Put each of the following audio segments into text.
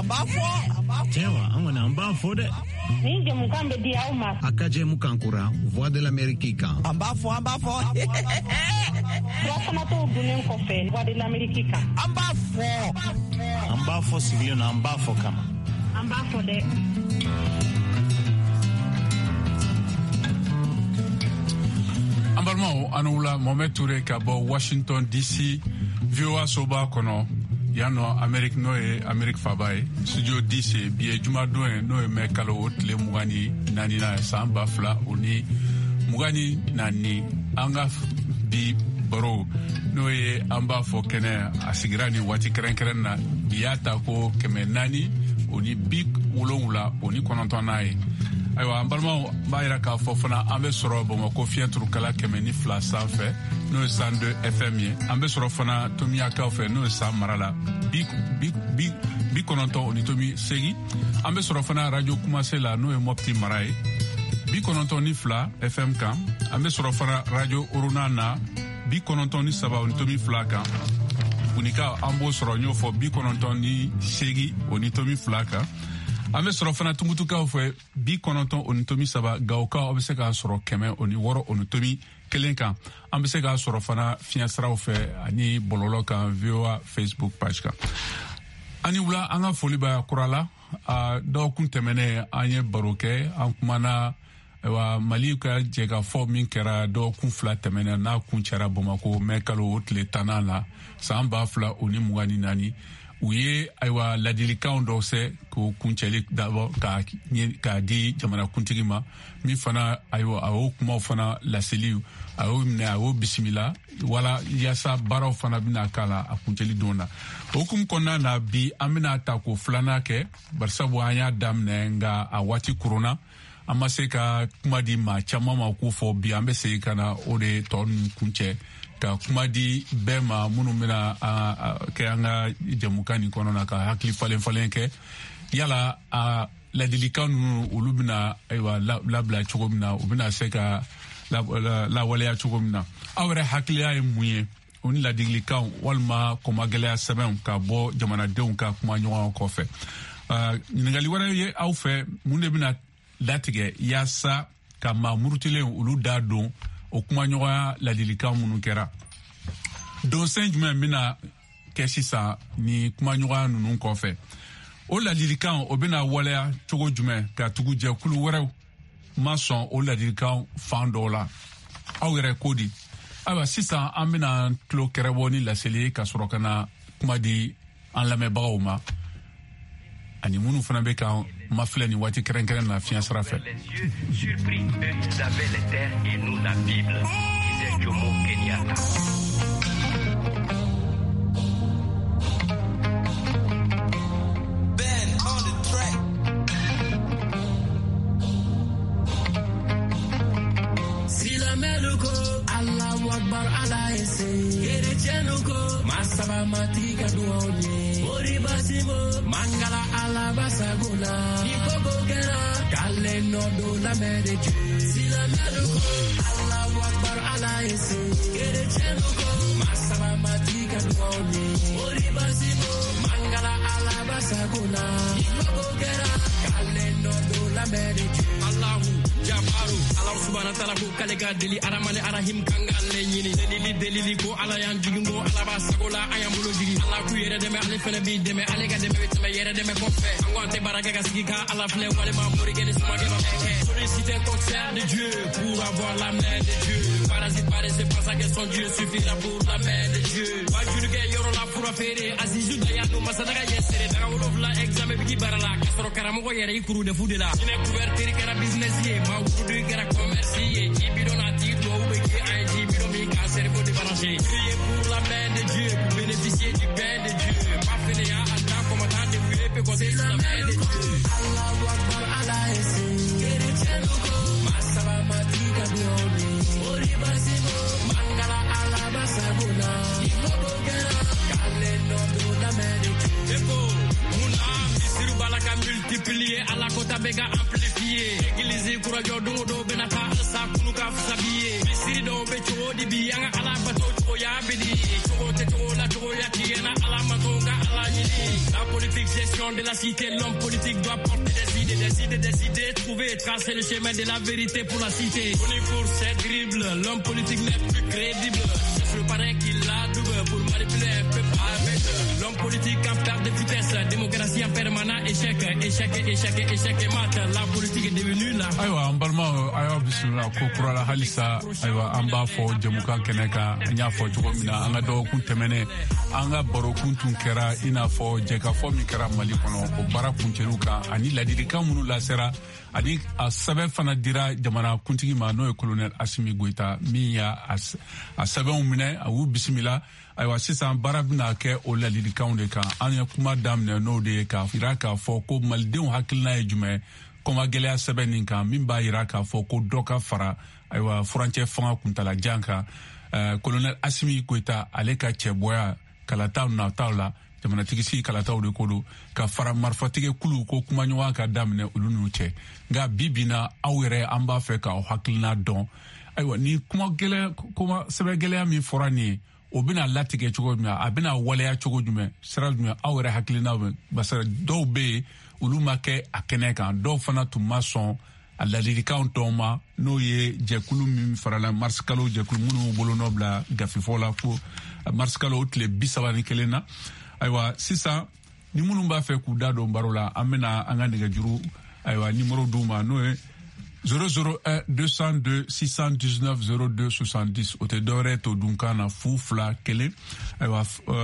Tewa, angona amba fode. Ninge mukambe dia uma. Akaje mukankura, voix de l'Amérique. Amba fo. Rafana to bunen kofe, voix de l'Amérique. Amba fo civil na amba fo kama. Amba fode. Ambalmao anoula Mohamed Touré kabo Washington DC VOA soba kono yano Amerique noe Amerique fabaye studio DC biye juma doe noe mekalo otle mugani nani na samba fla oni mugani nani anga bi baro noe amba fo kene asigirani wati keren na biyata ko keme nani oni big ulongula oni konontanaye aywa ambalma bayira ka fo fana ambe soro Bamako fientru kala kemeni fla sanfɛ no 102 FM ye ambe soro fana Tomia ka fe no sa marala bi kononto oni tomi segi ambe soro fana radio Kumase la no e mopti marai bi kononto ni fla FM kan ambe soro fana radio Oruna na bi kononto ni saba oni tomi fla kan unika ambo soro nyo fo bi kononto ni segi oni tomi fla kan ame soro fana tumutuka fwe bi kononton onitomi saba gauka obese ka soro keme oni woro onitomi kelenka ambese ka soro fana fiasra fwe ani bololo kan VOA Facebook page ka ani wula anga foli ba kurala do kun temene anye baroke an kumana wa malika jega fo min kera do kun fla temene na kun chara Bamako mekalo otle tanala samba fla oni mugani nani uye aywa ladilikan dɔ se ko kuncɛli dabɔ ka di jamana kuntigi ma min fana aywa awo kumaw fana laseliw awo minɛ awo bisimila wala yasa baaraw fana bɛna k'a la a kuncɛli don na o hukumu kɔnɔna na bi an bɛna ta ko filanan kɛ barisabu an y'a daminɛ nka a waati korona an ma se ka kuma di maa caman ma k'o fɔ bi an bɛ segin ka na o de tɔ ninnu kuncɛ ka kuma di bɛɛ ma minnu bɛna kɛ an ka jamukan nin kɔnɔ na ka hakili falen kɛ yala ladilikan ninnu olu bɛna labila cogo min na u bɛna se ka lawaleya cogo min na aw yɛrɛ hakiliya ye mun ye o ni ladilikan walima kɔmagɛlɛya sɛbɛnw ka bɔ jamanadenw ka kuma ɲɔgɔn kɔfɛ ɲininkali wɛrɛ ye aw fɛ mun de bɛna latigɛ yaasa ka maa murutilen olu da don o kuma ɲɔgɔnya ladilikan minnu kɛra donsen jumɛn bɛna kɛ sisan ni kuma ɲɔgɔnya ninnu kɔfɛ o ladilikan o bɛna waleya cogo jumɛn ka tugu jɛkulu wɛrɛw ma sɔn o ladilikan fan dɔw la aw yɛrɛ ko di ayiwa sisan an bɛna tulo kɛrɛbɔ ni laseli ka sɔrɔ ka na kuma di an lamɛnbagaw ma ani minnu fana bɛ kan ma filɛ ni waati kɛrɛnkɛrɛn na fiɲɛ sira fɛ. Surpris, eux, ils avaient les terres et nous la Bible, disait Jomo Kenyatta. Ben on the track. Si la meluko, Allahu Akbar Allah ese. Kere chenuko, masaba matika duone. Basimo, mangala ala basaguna, ikoko gera, kale no do la medeju. Sila meduko, Allahu Akbar ala ese, kere chenuko, masaba matika duone. Ori basimo, mangala ala basaguna, ikoko gera, kale no do la medeju. Allahu Jabaru, Allah subhanahu wa ta'ala ko kalega deli aramale arahim kangale nyini delili ko ala yan jugungo ala basagola ayam bulu jigi Allah ku yere deme ale fele bi deme ale ga deme weteme yere deme ko fe angonte baraka ga sigi ka ala fle wale ma mori gene suma ge ba ke solliciter un concert de Dieu pour avoir la main de Dieu parasite pare c'est pas ça que son Dieu suffira pour la main de Dieu wa juruge yoro la pour affaire azizu da ya no masadaga yesere daga wolof la examen bi barala kasoro karamo ko yere ikuru de fudela ine couverture kara business ye ma wudu gara commerce ye ibidona tito ubeke IG bidon mi ka cerveau de balancer prier pour la main de Dieu pour bénéficier du bien de Dieu pas fainéant en tant commandant de prier peut causer la main de Dieu Allahu Akbar Allah ese kere chenuko masaba matika duone ori basimo mangala ala basaguna ikoko gera kale no do la main de Dieu eko muna misiru balaka multiplier ala kota bega amplifier église kurajo do benata sa kunuka sabiye misiri do be chodi bi anga ala bato to ya bidi to te to la to ya tiena ala matonga ala jini La politique, gestion de la cité, l'homme politique doit porter des idées, trouver et tracer le chemin de la vérité pour la cité. Connu pour ses dribbles, l'homme politique n'est plus crédible. C'est le parrain qui l'a double pour manipuler un peu avec l'homme politique en perte de vitesse, démocratie en permanent échec et mat. La politique est devenue la. Aywa, ambalma ayo bismillah ko kurala halisa aywa amba fo jamukan keneka nya fo jugomina anga do kun temene anga baro kun tun kera ina fo jeka fo mi kera mali kono ko bara kun teruka ani ladiri kamunu la sera ani asabe fana dira jamana kuntigi ma no colonel Assimi Goita mi ya asabe umine awu bismillah aywa sisan bara bina ke o ladiri kaunde ka anya kuma damne no de ka firaka fo ko malden hakilna ejume koma gɛlɛya sɛbɛn nin kan min b'a yira k'a fɔ ko dɔ ka fara ayiwa furancɛ fanga kuntala jan kan colonel Assimi Goita ale ka cɛbɔya kalataw nataw la jamanatigisi kalataw de ko don ka fara marifatigɛ kulu ko kumaɲɔgɔn ka daminɛ olu n'u cɛ nka bi na aw yɛrɛ an b'a fɛ k'aw hakilina dɔn ayiwa ni kuma sɛbɛn gɛlɛya min fɔra nin ye o bɛna latigɛ cogo jumɛn a bɛna waleya cogo jumɛn sira jumɛn aw yɛrɛ hakilina bɛ basa dɔw bɛ yen olu ma kɛ a kɛnɛ kan dɔw fana tun ma sɔn a ladilikanw tɔw ma n'o ye jɛkulu min farala marsikalo jɛkulu minnu bolo nɔ bila gafifɔ la fo marsikalo o tile 31 na ayiwa sisan ni minnu b'a fɛ k'u da don baro la an bɛna an ka nɛgɛjuru ayiwa nimero d'u ma n'o ye 001 202 619 02 70 o tɛ dɔwɛrɛ to dunkan na fu fila kelen ayiwa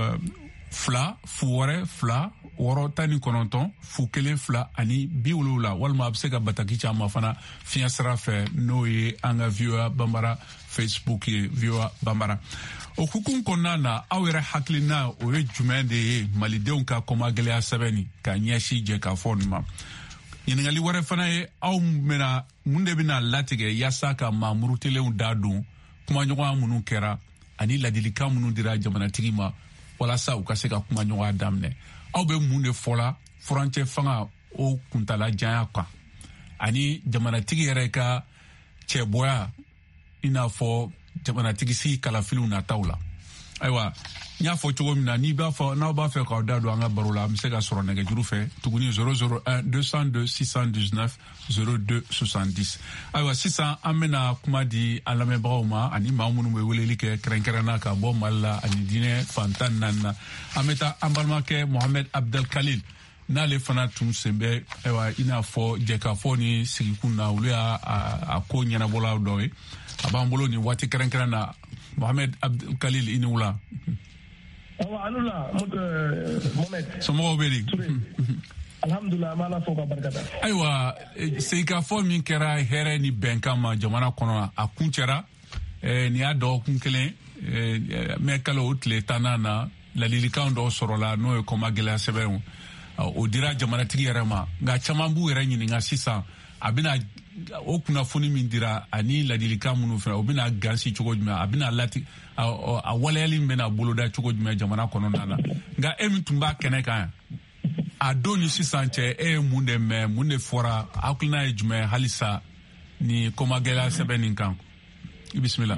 fila fu wɛrɛ fila wɔɔrɔ tan ni kɔnɔntɔn fu kelen fila ani 70 walima a bɛ se ka bataki caman fana fiɲɛ sira fɛ n'o ye an ka VOA Bambara Facebook ye VOA Bambara o hukumu kɔnɔna na aw yɛrɛ hakilina o ye jumɛn de ye malidenw ka kɔmagɛlɛya sɛbɛnni ka ɲɛsin jɛkafɔ nin ma ɲininkali wɛrɛ fana ye aw bɛna mun de bɛna latigɛ yaasa ka maamurutelenw da don kumaɲɔgɔnya minnu kɛra ani ladilikan minnu dira jamanatigi ma walasa u ka se ka kumaɲɔgɔnya daminɛ aw bɛ mun de fɔla furancɛ fanga o kuntala janya kan ani jamanatigi yɛrɛ ka cɛbɔya i n'a fɔ jamanatigisi kalafiliw nataw la ayiwa n y'a fɔ cogo min na n'aw b'a fɛ k'aw da don an ka baro la an bɛ se ka sɔrɔ nɛgɛjuru fɛ tuguni 001 202 619 02 70 ayiwa sisan an bɛna kuma di an lamɛnbagaw ma ani maa minnu bɛ weleli kɛ kɛrɛnkɛrɛnna ka bɔ mali la ani diinɛ fan 14 na an bɛ taa an balimakɛ Mohamed Abdel Khalil n'ale fana tun sen bɛ ayiwa i n'a fɔ jɛkafɔ ni sigikun na olu y'a ko ɲɛnabɔla dɔ ye a b'an bolo nin waati kɛrɛnkɛrɛn na Mohamed Abdel Khalil i ni wula. Awa alula Mohamed. Somɔgɔw bɛ di. Alhamdulillah an b'a Ala fo ka barikada. Ayiwa sigikafɔ min kɛra hɛrɛ ni bɛnkan ma jamana kɔnɔ a kun cɛra nin y'a dɔgɔkun kelen mɛ kalo o tile 10 na ladilikan dɔw sɔrɔla n'o ye kɔmagɛlɛya sɛbɛnw o dira jamanatigi yɛrɛ ma nka caman b'u yɛrɛ ɲininka sisan a bɛna o kunnafoni min dira ani ladilikan minnu fɛ o bɛna gansi cogo jumɛn a bɛna a waleyali min bɛna boloda cogo jumɛn jamana kɔnɔna na nka e min tun b'a kɛnɛ kan a don ni sisan cɛ e ye mun de mɛn mun de fɔra hakilina ye jumɛn halisa ni kɔmagɛlɛya sɛbɛn nin kan i bisimila.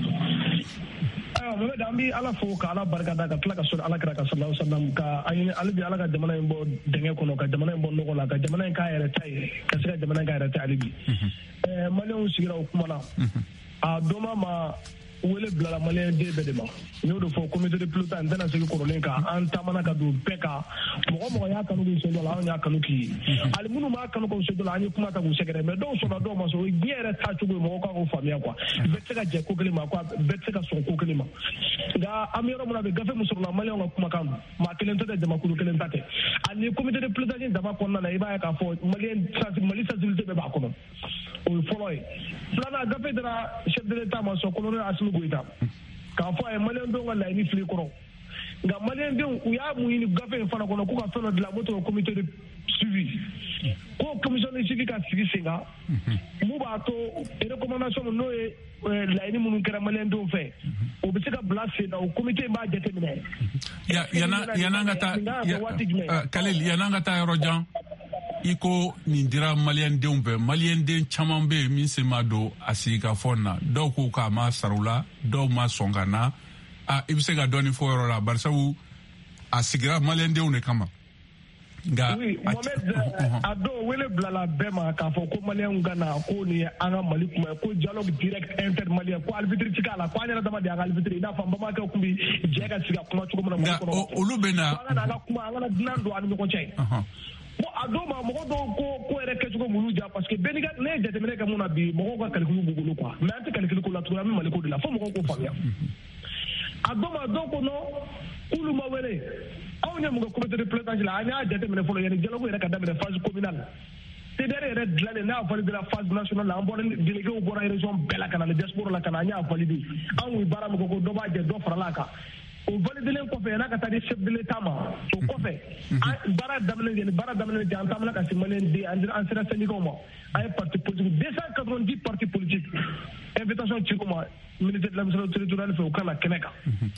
Mohamed an bɛ Ala fo ka Ala barikada ka tila ka sɔrɔ Ala kira ka sallallahu alaihi wasallam ka ale bi Ala ka jamana in bɔ dingɛ kɔnɔ ka jamana in bɔ nɔgɔ la ka jamana in k'a yɛrɛ ta ye ka se ka jamana in k'a yɛrɛ ta ale bi maliyɛnw sigira o kuma na a dɔma ma wele bilala maliyɛn den bɛɛ de ma n y'o de fɔ comité de pilotage n tɛna segin kɔrɔlen kan an taamana ka don bɛɛ kan mɔgɔ y'a kanu k'u sen dɔ la anw y'a kanu k'i ye hali minnu b'a kanu k'u sen dɔ la an ye kuma ta k'u sɛgɛrɛ mais dɔw sɔnna dɔw ma sɔn o ye diɲɛ yɛrɛ taacogo ye mɔgɔw kan k'o faamuya quoi bɛɛ tɛ se ka jɛ ko kelen ma quoi bɛɛ tɛ se ka sɔn ko kelen ma nka an bɛ yɔrɔ min na bi gafe min sɔrɔla maliyɛnw ka kumakan don maa kelen tɛ dɛ jamakulu kelen ta tɛ ani comité de pilotage dama kɔnɔna na i b'a ye k'a fɔ Mali sensibilité bɛɛ b'a kɔnɔ o ye fɔlɔ ye filanan gafe dira chef de l'État ma sɔn colonel Assimi Goita k'a fɔ a ye maliyɛndenw ka laɲini fili kɔrɔ nka maliyɛndenw u y'a mun ɲini gafe in fana kɔnɔ k'u ka fɛn dɔ dilan m'o tɔgɔ comité de suivi ko commission de suivi ka sigi sen kan mun b'a to recommandation n'o ye laɲini minnu kɛra maliyɛndenw fɛ o bɛ se ka bila sen na o comité in b'a jateminɛ. Yan'an ka taa Khalil yan'an ka taa yɔrɔ jan i ko nin dira maliyɛndenw bɛɛ maliyɛnden caman bɛ yen min sen ma don a sigikafɔ na dɔw ko k'a ma sara u la dɔw ma sɔn ka na i bɛ se ka dɔɔni fɔ yɔrɔ la barisabu a sigira maliyɛndenw de kama oui Mohamed ado wele blala bema ka fo ko malien ngana ko ni anga mali kuma ko dialogue direct intermalien ko alfitri tikala ko anyala dama de alfitri na famba ma ka kumbi jega siga kuma to ko na ko olubena anga kuma anga dinando an ko chay bon adoma mo ko ere ke ko mulu ja parce que beniga ne jete mene ka muna bi mo ko calcul bugulu quoi mais ante calcul ko la to mi mali ko de la fo mo ko famia adoma donc no kulu ma wele aw ne mo ko comité de pilotage la anya jete mene folo yene dialogue ere ka dambe phase communale c'est derrière la na valide la phase nationale la bon délégué au bora région bela kana le diaspora la kana nya valide aw wi bara mo ko do ba je do fara la ka o valide len ko fe na ka tadi chef de l'état ma so ko fe bara damne jantam la ka simalen di en sera syndicat mo ay parti politique 290 partis politiques invitation ci ko ma ministre de l'administration territoriale fe o kala keneka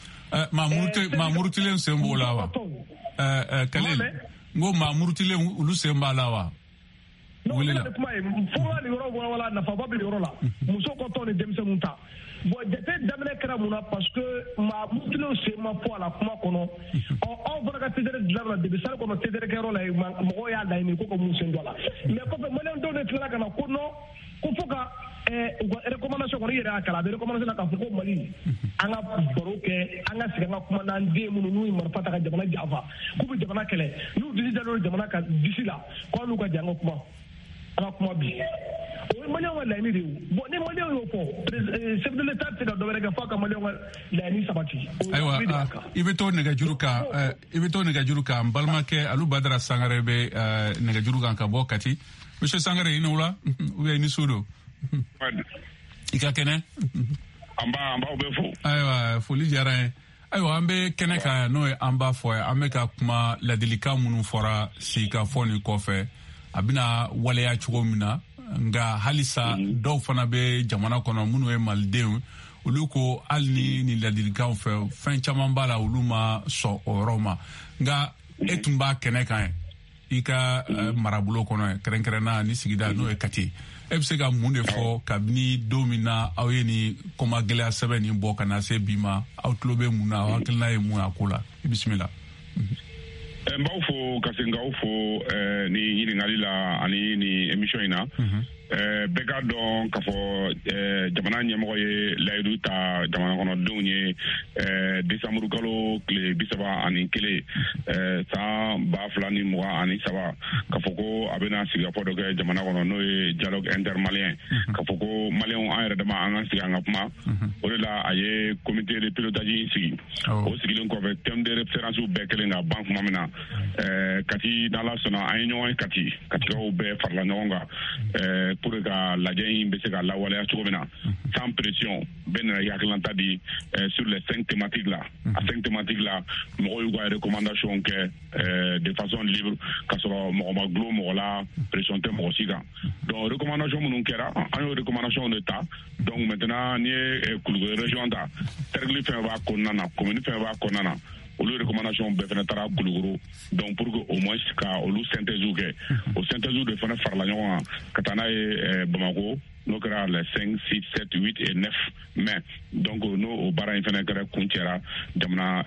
mamurutilen sembo lawa kalel ngo mamurutilen ulu semba lawa wala kuma fo ni yoro wala na fa babil yoro la muso ko to ni demse munta bon jete damne kara muna parce que ma mutilo se ma po ala kuma kono on va ka tedere dlarna de bisal ko tedere kero la mo ya dai ni ko muso ndola mais ko be malen do ne tla kana kono ko foka recommandation ko yere akala de recommandation ka ko mali anga boroke anga siga kuma nan de munu nu mar fata ka jamana jafa ko be jamana kele nu disi dalo jamana ka disila ko nu ka jango kuma ala kuma bi o mali wala ni de bo ne mali yo ko chef de l'état te do berega fa ka mali wala la ni sabati aywa ibeto nega juruka mbalmake alu badra sangarebe nega juruka ka bokati monsieur sangare inula ou ni sudo ika kene amba obefo aywa foli jara aywa ambe kene ka no amba fo ambe ka kuma la delika munu fora si ka foni kofe abina wale ya chugomina nga halisa do fana be jamana kono munu e malden uluko alni ni la delika fe fin chaman bala uluma so oroma nga etumba kene kan ika marabulo kono kerenkerena ni sigida no e kati ebsega munde fo kabni domina aweni koma gela 7 ni boka na se bima outlobe muna wakilna e mu akula bismillah mbawfo kasenga ufo ni yini ngalila ani ni emission ina bega don kafo jamana nyemo ye laydu ta jamana kono donye décembre kalo kle bisaba ani kele sa ba flani mo ani saba kafo ko abena siga podo ke jamana kono no dialogue intermalien kafo ko malien ayre dama anga siga ngapma orela aye comité de pilotage sigi o sigi len ko avec thème de référence ou bekele nga banque mamina kati dans la sona ayno kati ko be farla nyonga pour que la gagne be se la wala chogomena sans pression ben yaklanta di sur les 5 thématiques là à 5 thématiques là mo yo recommandation que de façon libre ka so mo ma glo mo la pression te mo siga donc recommandation mon kera en recommandation d'état donc maintenant ni kulgo région da tergli fe va konana commune fe va konana olu recommandation be fana tara kuluguru donc pour que au moins ka olu synthèse au synthèse de fana farla ñoo katana Bamako no kera les 5 6 7 8 et 9 mai donc no au bara fana kera kuntiera jamana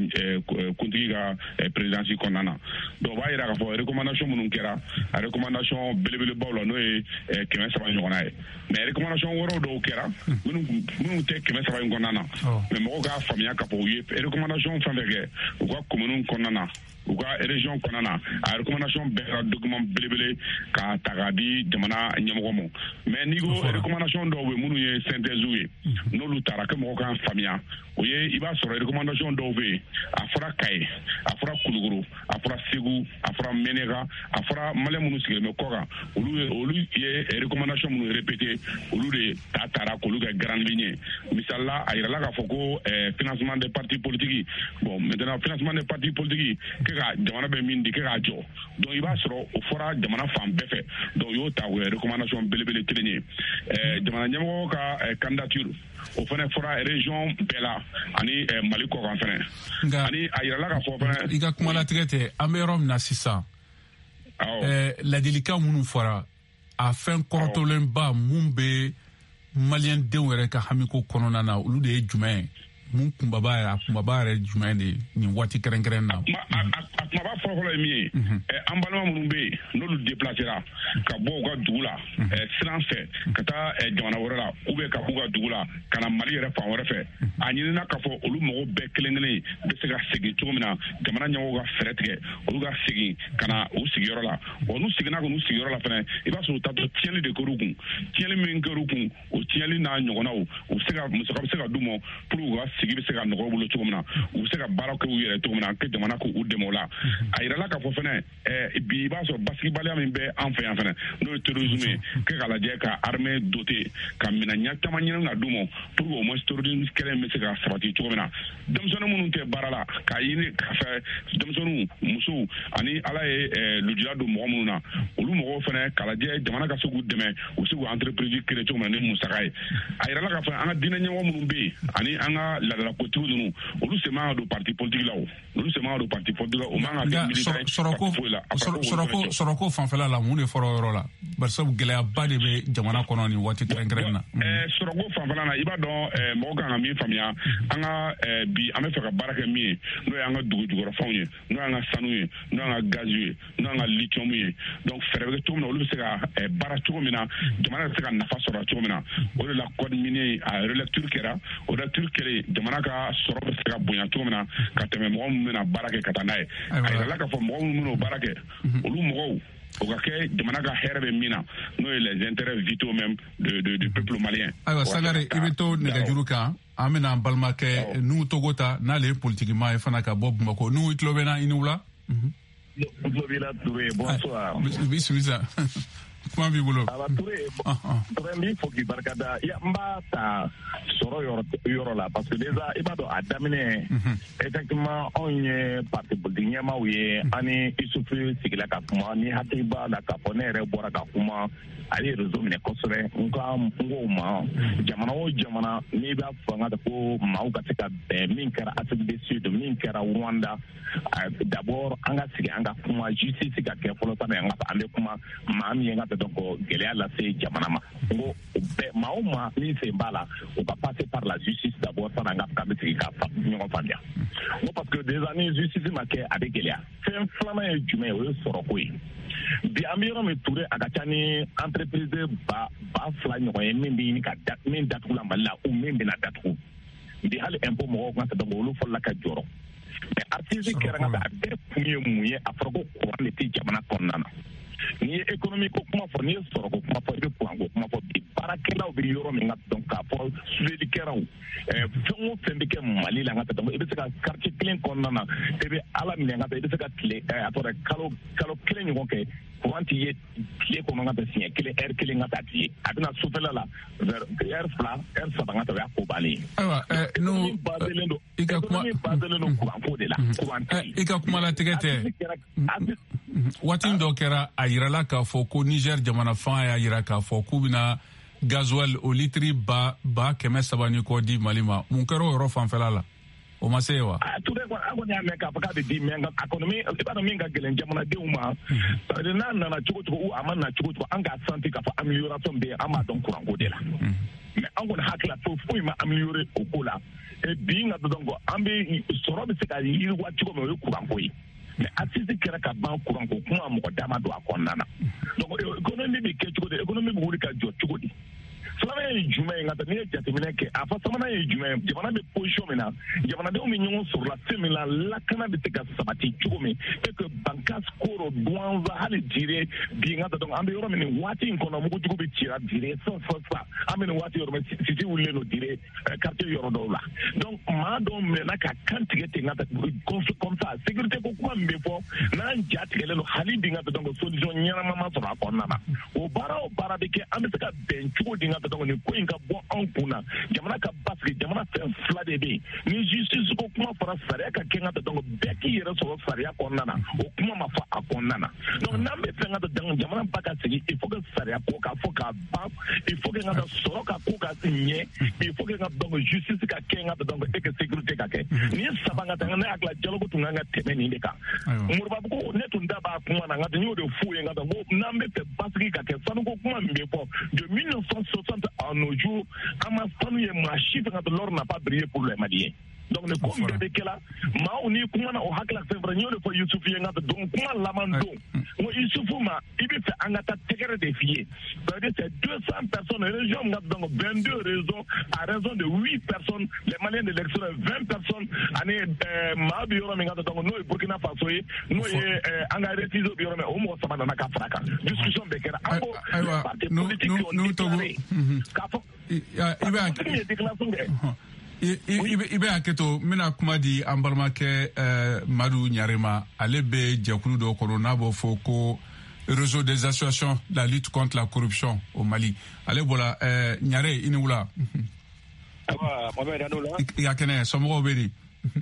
kuntiga présidence konana donc va ira ka fo recommandation mun kera a recommandation belebele bawlo no keme saba ñona mais recommandation woro do kera mun te keme saba konana mais mo ga famia ka po yef recommandation famege ou quoi commune konana ou quoi région konana a recommandation be document belebele ka tagadi jamana ñamogo mais nigo recommandation do we munu ye synthèse no lutara ke mo kan famia oye iba soro recommandation do we afra kay afra kuluguru afra segu afra menega afra male munu sigel me koga olu ye recommandation munu répéter olu de tatara ko lu ga grande ligne misalla ayra la ka foko financement des partis politiques bon maintenant financement des partis politiques ke ga jamana be min di ke ga jo donc iba soro o fora jamana fam befe donc yo ta we recommandation belebele tilenye jamana nyamo ka candidature o fana fora région bela ani Mali ko kan fana ani ayra la ka fo fana iga kuma la traité amerom na sisa la délicat munu fora a fin kortolen ba mumbe malien de were ka hamiko konona na ulu de jumain mun kumbaba yɛrɛ jumɛn de nin waati kɛrɛnkɛrɛn na. A kumaba fɔlɔfɔlɔ ye min ye an balima minnu bɛ yen n'olu déplacera ka bɔ u ka dugu la siran fɛ ka taa jamana wɛrɛ la ou bien ka b'u ka dugu la ka na Mali yɛrɛ fan wɛrɛ fɛ a ɲinina k'a fɔ olu mɔgɔw bɛɛ kelen kelen bɛ se ka segin cogo min na jamana ɲɛmɔgɔw ka fɛɛrɛ tigɛ olu ka segin ka na u sigiyɔrɔ la n'u seginna ka n'u sigiyɔrɔ la fɛnɛ i b'a sɔrɔ u taatɔ tiɲɛli de kɛr'u kun tiɲɛli min kɛr'u kun o tiɲɛli n'a ɲɔgɔnnaw u bɛ se ka musaka bɛ se ka d'u ma pour u ka sigi bɛ se ka nɔgɔya u bolo cogo min na u bɛ se ka baara kɛ u yɛrɛ cogo min na que jamana k'u dɛmɛ o la a yirala k'a fɔ fɛnɛ bi i b'a sɔrɔ basigibaliya min bɛ an fɛ yan fɛnɛ n'o ye terrorisme ye kɛ k'a lajɛ ka armée doter ka minɛn ɲɛ caman ɲini ka d'u ma pour que au moins terrorisme kɛlɛ bɛ se ka sabati cogo min na denmisɛnnin minnu tɛ baara la k'a ɲini k'a fɛ denmisɛnninw musow ani ala ye lujura don mɔgɔ minnu na olu mɔgɔw fɛnɛ k'a lajɛ jamana ka se k'u dɛmɛ u bɛ se k'u entreprise créer cogo min na ni musaka ye a yirala k'a fɔ an ka diinɛ ɲɛmɔgɔ minnu bɛ yen ani an ka laadalakotigiw ninnu olu sen man ka don parti politique la o olu sen man ka don parti politique la o man ka kɛ militaire sɔrɔko fanfɛla la mun de fɔra o yɔrɔ la bari sabu gɛlɛyaba de bɛ jamana kɔnɔ nin waati kɛrɛnkɛrɛn na sɔrɔko fanfɛla la i b'a dɔn mɔgɔ kan ka min faamuya an ka bi an bɛ fɛ ka baara kɛ min ye n'o ye an ka dugu jukɔrɔfɛnw ye n'o y'an ka sanu ye n'o y'an ka gaz ye n'o y'an ka lithium ye donc fɛɛrɛ bɛ kɛ cogo min na olu bɛ se ka baara cogo min na jamana bɛ se ka nafa sɔrɔ cogo min na o de la code minier a relecture kɛra o relecture kɛlen jamana ka sɔrɔ bɛ se ka bonya cogo min na ka tɛmɛ mɔgɔ minnu bɛna baara kɛ ka taa n'a ye a yirala k'a fɔ mɔgɔ minnu bɛna o baara kɛ olu mɔgɔw o ka kɛ jamana ka hɛrɛ bɛ min na n'o ye les intérêts vitaux même du peuple malien. Ayiwa Sagare i bɛ to nɛgɛjuru kan an bɛna an balimakɛ Nuhu Togo ta n'ale ye politikimaa ye fana ka bɔ Bamako Nuhu i tulo bɛ na i ni wula. Tulovila Touré, bonsoir. Bisimila. Kuma b'i bolo. Aba Touré, Touré n b'i fo k'i barikada. N b'a ta sɔrɔ yɔrɔ la parce que déjà i b'a dɔn a daminɛ effectivement anw ye parti politique ɲɛmaaw ye ani Isufu sigila ka kuma ni hakili b'a la k'a fɔ ne yɛrɛ bɔra ka kuma ale ye réseau minɛ kosɛbɛ n k'o ma jamana o jamana n'i b'a fanga de ko maaw ka se ka bɛn min kɛra Afrique du Sud min kɛra Rwanda d'abord an ka sigi an ka kuma justice ka kɛ fɔlɔ sanni an bɛ kuma maa min ye n ka tɛ dɔn ko gɛlɛya lase jamana ma n ko bɛɛ maa o maa min sen b'a la o ka passer par la justice d'abord sanni an ka bɛ sigi ka ɲɔgɔn faamuya n ko parce que déjà ni justice ma kɛ a bɛ gɛlɛya fɛn filanan ye jumɛn ye o ye sɔrɔko ye bi an bɛ yɔrɔ min Touré a ka ca ni entreprise ba fila ɲɔgɔn ye min bɛ ɲini ka min datugula Mali la ou min bɛna datugu bi hali impôt mɔgɔw kan tɛ dɔn olu fɔlɔla ka jɔrɔ mais artiste kɛra ka a bɛɛ kun ye mun ye a fɔra ko courant de tɛ jamana kɔnɔna na n'i ye économie ko kuma fɔ n'i ye sɔrɔko kuma fɔ i bɛ courant ko kuma fɔ bi baarakɛlaw bɛ yɔrɔ min ka dɔn k'a fɔ suyelikɛlaw fɛn o fɛn bɛ kɛ Mali la ka dɔn i bɛ se ka quartier kelen kɔnɔna na i bɛ ala minɛ ka i bɛ se ka tile a tɔgɔ kalo kelen ɲɔgɔn kɛ courant t'i ye tile kɔnɔ ka bɛn siɲɛ kelen heure kelen ka taa t'i ye a bɛna sufɛla la heure fila heure saba ka taa o y'a ko bannen ye. Ayiwa n'o i ka kuma baselen don courant ko de la courant tɛ i ka kuma latigɛ tɛ waati dɔ kɛra a yirala k'a fɔ ko Niger jamana fanga y'a yira k'a fɔ k'u bɛna gasoil o litiri ba 300 ni kɔ di Mali ma mun kɛra o yɔrɔ fanfɛla la o ma se ye wa. Touré kɔni an kɔni y'a mɛn k'a fɔ k'a bɛ di mais a kɔni i b'a dɔn min ka gɛlɛn jamanadenw ma parce que n'a nana cogo cogo a ma na cogo cogo an k'a senti k'a fɔ amélioration bɛ yen an b'a dɔn courant ko de la mais an kɔni hakili la foyi ma améliorer o ko la bi n ka dɔn ko an bɛ sɔrɔ bɛ se ka yiriwa cogo min o ye courant ko ye. mais assise kɛra ka ban courant ko kuma mɔgɔ dama don a kɔnɔna na donc économie bɛ kɛ cogo di économie bɛ wuli ka jɔ cogo di filanan ye jumɛn ye nka n'i ye jateminɛ kɛ a fɔ sabanan ye jumɛn ye jamana bɛ position min na jamanadenw bɛ ɲɔgɔn sɔrɔ la fɛn min la lakana bɛ se ka sabati cogo min et que Bancas Koro Douanza hali Dire bi nka donc an bɛ yɔrɔ min nin waati in kɔnɔ mugujugu bɛ cira Dire sans sa an bɛ nin waati yɔrɔ min Sisi wulilen don Dire quartier yɔrɔ dɔw la donc maa dɔw minɛna ka kan tigɛ ten nka comme ça sécurité ko kuma min bɛ fɔ n'an ja tigɛlen don hali bi nka donc solution ɲɛnama ma sɔrɔ a kɔnɔna na o baara o baara bɛ kɛ an bɛ se ka bɛn cogo di nka donc nin ko in ka bɔ anw kun na jamana ka basigi jamana fɛn fila de bɛ yen ni justice ko kuma fara sariya ka kɛ nka donc bɛɛ k'i yɛrɛ sɔrɔ sariya kɔnɔna na o kuma ma fɔ a kɔnɔna na donc n'an bɛ fɛn ka dɔn jamana ba ka segin il faut que sariya ko k'a fɔ k'a ban il faut que n ka sɔrɔ ka ko ka ɲɛ il faut que n ka dɔn justice ka kɛ n ka dɔn e ka sécurité ka kɛ ni ye saba ka taa ne hakili la dialogue tun kan ka tɛmɛ nin de kan Moriba ko ne tun da b'a kuma na n ka n y'o de f'u ye n ka dɔn ko n'an bɛ fɛ basigi ka kɛ sanuko kuma min bɛ fɔ de 1960 à nos jours an ma sanu ye maa si fɛ ka dɔn l'or n'a pas brillé pour les Maliens donc ne ko min bɛɛ bɛ kɛla maaw ni kuma na o hakili la fɛn fɛrɛ n y'o de fɔ Yusufu ye n ka dɔn kuma laban don n ko Yusufu ma i bɛ fɛ an ka taa tɛgɛrɛ de f'i ye c'est-à-dire c'est 200 personnes région min ka dɔn 22 raisons à raison de 8 personnes les Maliens de l'extérieur 20 personnes ani maa bɛ yɔrɔ min ka dɔn n'o ye Burkina Faso ye n'o ye an ka réfugiés bɛ yɔrɔ min o mɔgɔ saba nana ka fara kan discussion bɛɛ kɛra an ko les partis politiques qui ont déclaré k'a fɔ ye déclaration kɛ I bɛ hakɛto n bɛna kuma di an balimakɛ Madu Ɲare ma ale bɛ jɛkulu dɔ kɔnɔ n'a b'o fɔ ko réseau des associations de la lutte contre la corruption au Mali ale bɔra Ɲare i ni wula i ka kɛnɛ somɔgɔw bɛ di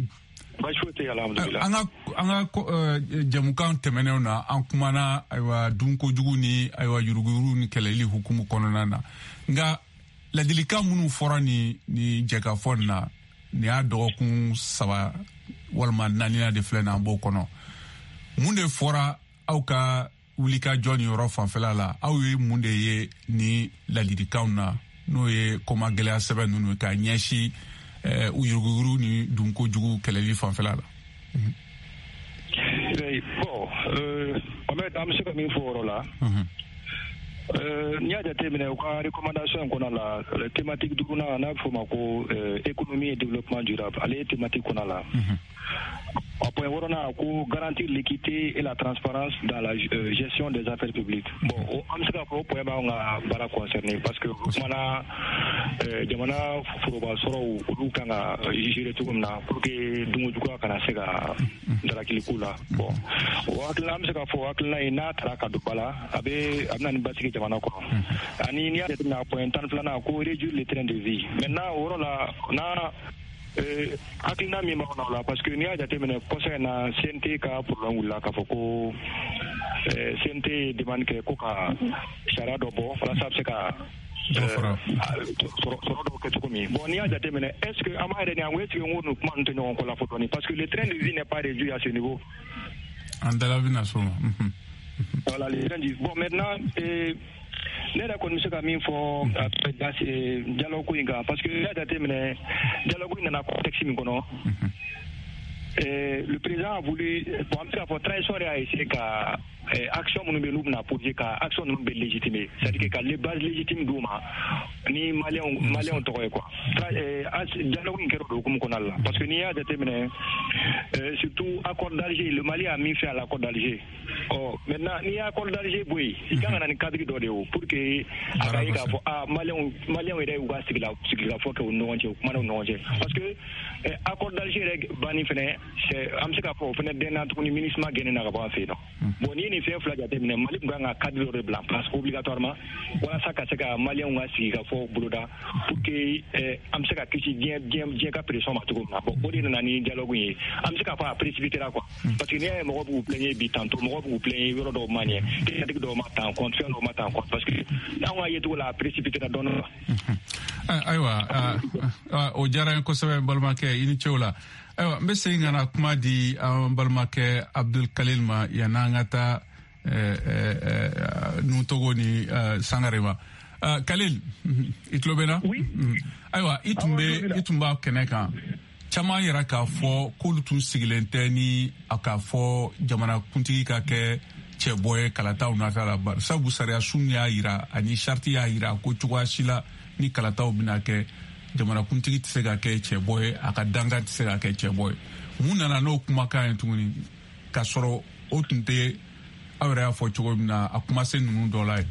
an ka jɛmukan tɛmɛnenw na an kumana ayiwa dunkojugu ni ayiwa yuruguyurugu ni kɛlɛli hukumu kɔnɔna na nka ladilikan minnu fɔra ni jɛkafɔ nin na nin y'a dɔgɔkun 3 walima 4 de filɛ n'an b'o kɔnɔ mun de fɔra aw ka wulikajɔ ni yɔrɔ fanfɛla la aw ye mun de ye ni ladilikanw na n'o ye kɔma gɛlɛya sɛbɛn ninnu ka ɲɛsin yuruguyurugu ni dunkojugu kɛlɛli fanfɛla la. Bon, an bɛ se ka min fɔ o yɔrɔ la. N'i y'a jateminɛ u ka recommandation kɔnɔ la thématique duurunan n'a bɛ fɔ o ma ko économie et développement durable ale ye thématique kɔnɔ la. A point wɔɔrɔnan ko garantir l'équité et la transparence dans la gestion des affaires publiques. Bon an bɛ se k'a fɔ o point b'anw ka baara concerné parce que o kumana jamana foroba sɔrɔw olu kan ka gérer cogo min na pour que dunkojuguya kana se ka dalakili k'u la. Bon o hakilina an bɛ se k'a fɔ hakilina ye n'a taara ka don ba la a bɛna ni basigi jamana kɔnɔ ani n'i y'a jateminɛ a point 12 ko réduire le train de vie maintenant o yɔrɔ la n'a hakilina min b'anw na o la parce que n'i y'a jateminɛ kɔsɛ in na CNT ka problème wulila k'a fɔ ko CNT demande kɛ ko ka sariya dɔ bɔ walasa a bɛ se ka sɔrɔ dɔw kɛ cogo min bon n'i y'a jateminɛ est ce que an b'a yɛrɛ ni an ko est ce que n ko nin kuma ninnu tɛ ɲɔgɔn kɔ la fɔ dɔɔni parce que le train de vie n'est pas réduit à ce niveau. An dala bɛna s'o ma. Voilà le train de vie bon maintenant ne yɛrɛ kɔni bɛ se ka min fɔ dialogue ko in kan parce que n'i y'a jateminɛ dialogue in nana contexte min kɔnɔ le président a voulu bon an bɛ se k'a fɔ transition yɛrɛ y'a essayé ka action minnu bɛ n'u bɛna poser ka action ninnu bɛ légitimer c'est à dire ka les bases légitimes d'u ma ni maliyɛnw tɔgɔ ye quoi dialogue in kɛra o hukumu kɔnɔna la parce que n'i y'a jateminɛ surtout accord d'Alger le Mali a min fait à l'accord d'Alger maintenant n'i y'a accord d'Alger bɔ yen i kan ka na ni cadre dɔ de ye pour que a ka ye k'a fɔ maliyɛnw yɛrɛ y'u ka sigikafɔ kɛ u ni ɲɔgɔn cɛ u kumana u ni ɲɔgɔn cɛ parce que accord d'Alger yɛrɛ banni fɛnɛ an bɛ se k'a fɔ o fɛnɛ dɛnna tuguni MINUSMA gɛnnen na ka bɔ an fɛ yen nɔ bon ni nin fɛn fila jateminɛ Mali tun kan ka cadre dɔ de bila en place obligatoirement walasa ka se ka maliyɛnw ka sigikafɔ boloda pour que an bɛ se ka kisi diɲɛ ka pression ma cogo min na bon o de nana ni dialogue ye an bɛ se k'a fɔ a précipitera quoi parce que n'i y'a ye mɔgɔ b'u plaigner bi tantôt mɔgɔ b'u plaigner yɔrɔ dɔw ma ɲɛ thématique dɔw ma ta en compte fɛn dɔw ma ta en compte parce que anw ka yecogo la a précipitera dɔɔnin. Ayiwa o diyara n ye kosɛbɛ n balimakɛ i ni cɛw la ayiwa n bɛ segin ka na kuma di an balimakɛ Abdul Kalil ma yan'an ka taa Nutogo ni Sangare ma Kalil i tulo bɛ na ayiwa i tun b'a kɛnɛ kan caman yɛrɛ k'a fɔ k'olu tun sigilen tɛ ni a k'a fɔ jamanakuntigi ka kɛ cɛbɔ ye kalataw nata la bari sabu sariya sun y'a yira ani sariti y'a yira ko cogoya si la ni kalataw bɛna kɛ jamanakuntigi tɛ se ka kɛ cɛbɔ ye a ka danga tɛ se ka kɛ cɛbɔ ye mun nana n'o kumakan ye tuguni k'a sɔrɔ o tun tɛ aw yɛrɛ y'a fɔ cogo min na a kuma se ninnu dɔ la ye.